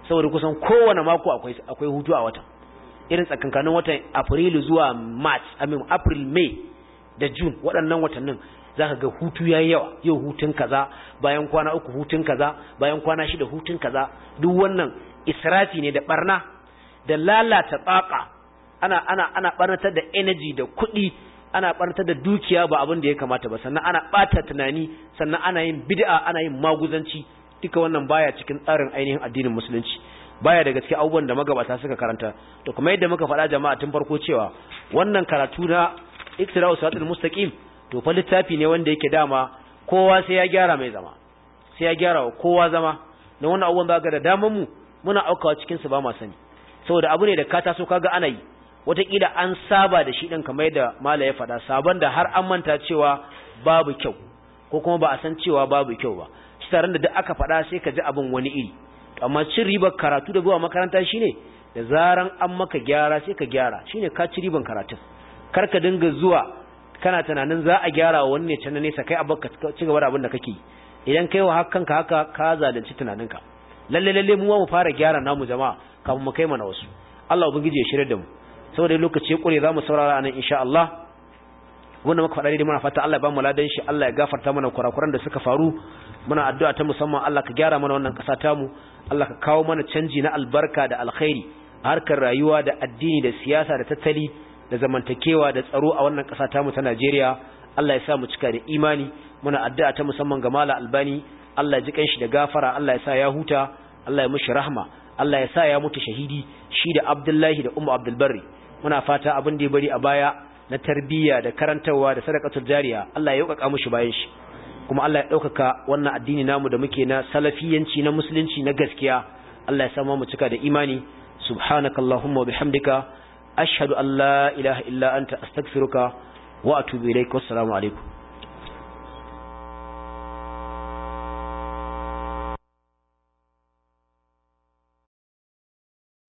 saboda kusan kowane mako akwai akwai hutu a wata irin tsakankanin watan Afrilu zuwa March I mean April May da June waɗannan watannin zaka ga hutu yayi yawa yau hutun kaza bayan kwana uku hutun kaza bayan kwana shida hutun kaza duk wannan israfi ne da barna da lalata tsaka ana ana ana barnatar da energy da kuɗi ana barnatar da dukiya ba abin da ya kamata ba sannan ana bata tunani sannan ana yin bid'a ana yin maguzanci duka wannan baya cikin tsarin ainihin addinin musulunci baya daga cikin abubuwan da magabata suka karanta to kuma yadda muka faɗa jama'a tun farko cewa wannan karatu na Iqtira'us Siratal Mustaqim to fa littafi ne wanda yake dama kowa sai ya gyara mai zama sai ya gyara wa kowa zama na wannan abubuwan da ga da daman mu muna aukawa cikin su ba ma sani saboda abu ne da ka taso kaga ana yi wataƙila an saba da shi ɗin kamar yadda mala ya faɗa sabon da har an manta cewa babu kyau ko kuma ba a san cewa babu kyau ba shi taron da duk aka faɗa sai ka ji abin wani iri amma cin ribar karatu da zuwa makaranta shine da zaran an maka gyara sai ka gyara shine ka ci riban karatun kar ka dinga zuwa kana tunanin za a gyara wa wani ne can nesa kai abin ka ci gaba da abin da kake idan kai wa hakan ka haka ka zalunci tunaninka lalle lalle mu mu fara gyara namu jama'a kafin mu kai mana wasu Allah ubangiji ya shirye da mu saboda lokaci ya kure zamu saurara anan insha Allah wanda muka faɗa dai muna fata Allah ya ba mu ladan shi Allah ya gafarta mana kurakuran da suka faru muna addu'a ta musamman Allah ka gyara mana wannan ƙasa ta mu Allah ka kawo mana canji na albarka da alkhairi a harkar rayuwa da addini da siyasa da tattali da zamantakewa da tsaro a wannan ƙasa ta mu ta Najeriya Allah ya sa mu cika da imani muna addu'a ta musamman ga Malam Albani Allah ya ji kanshi da gafara Allah ya sa ya huta Allah ya mishi rahma Allah ya sa ya mutu shahidi shi da Abdullahi da Ummu Abdul Barri muna fata abin da ya bari a baya na tarbiyya da karantawa da sadaqatul jariya Allah ya yaukaka mushi bayan shi kuma Allah ya daukaka wannan addini namu da muke na salafiyanci na musulunci na gaskiya Allah ya sama mu cika da imani subhanakallahumma wa bihamdika ashhadu an la ilaha illa anta astaghfiruka wa atubu ilaik wassalamu alaikum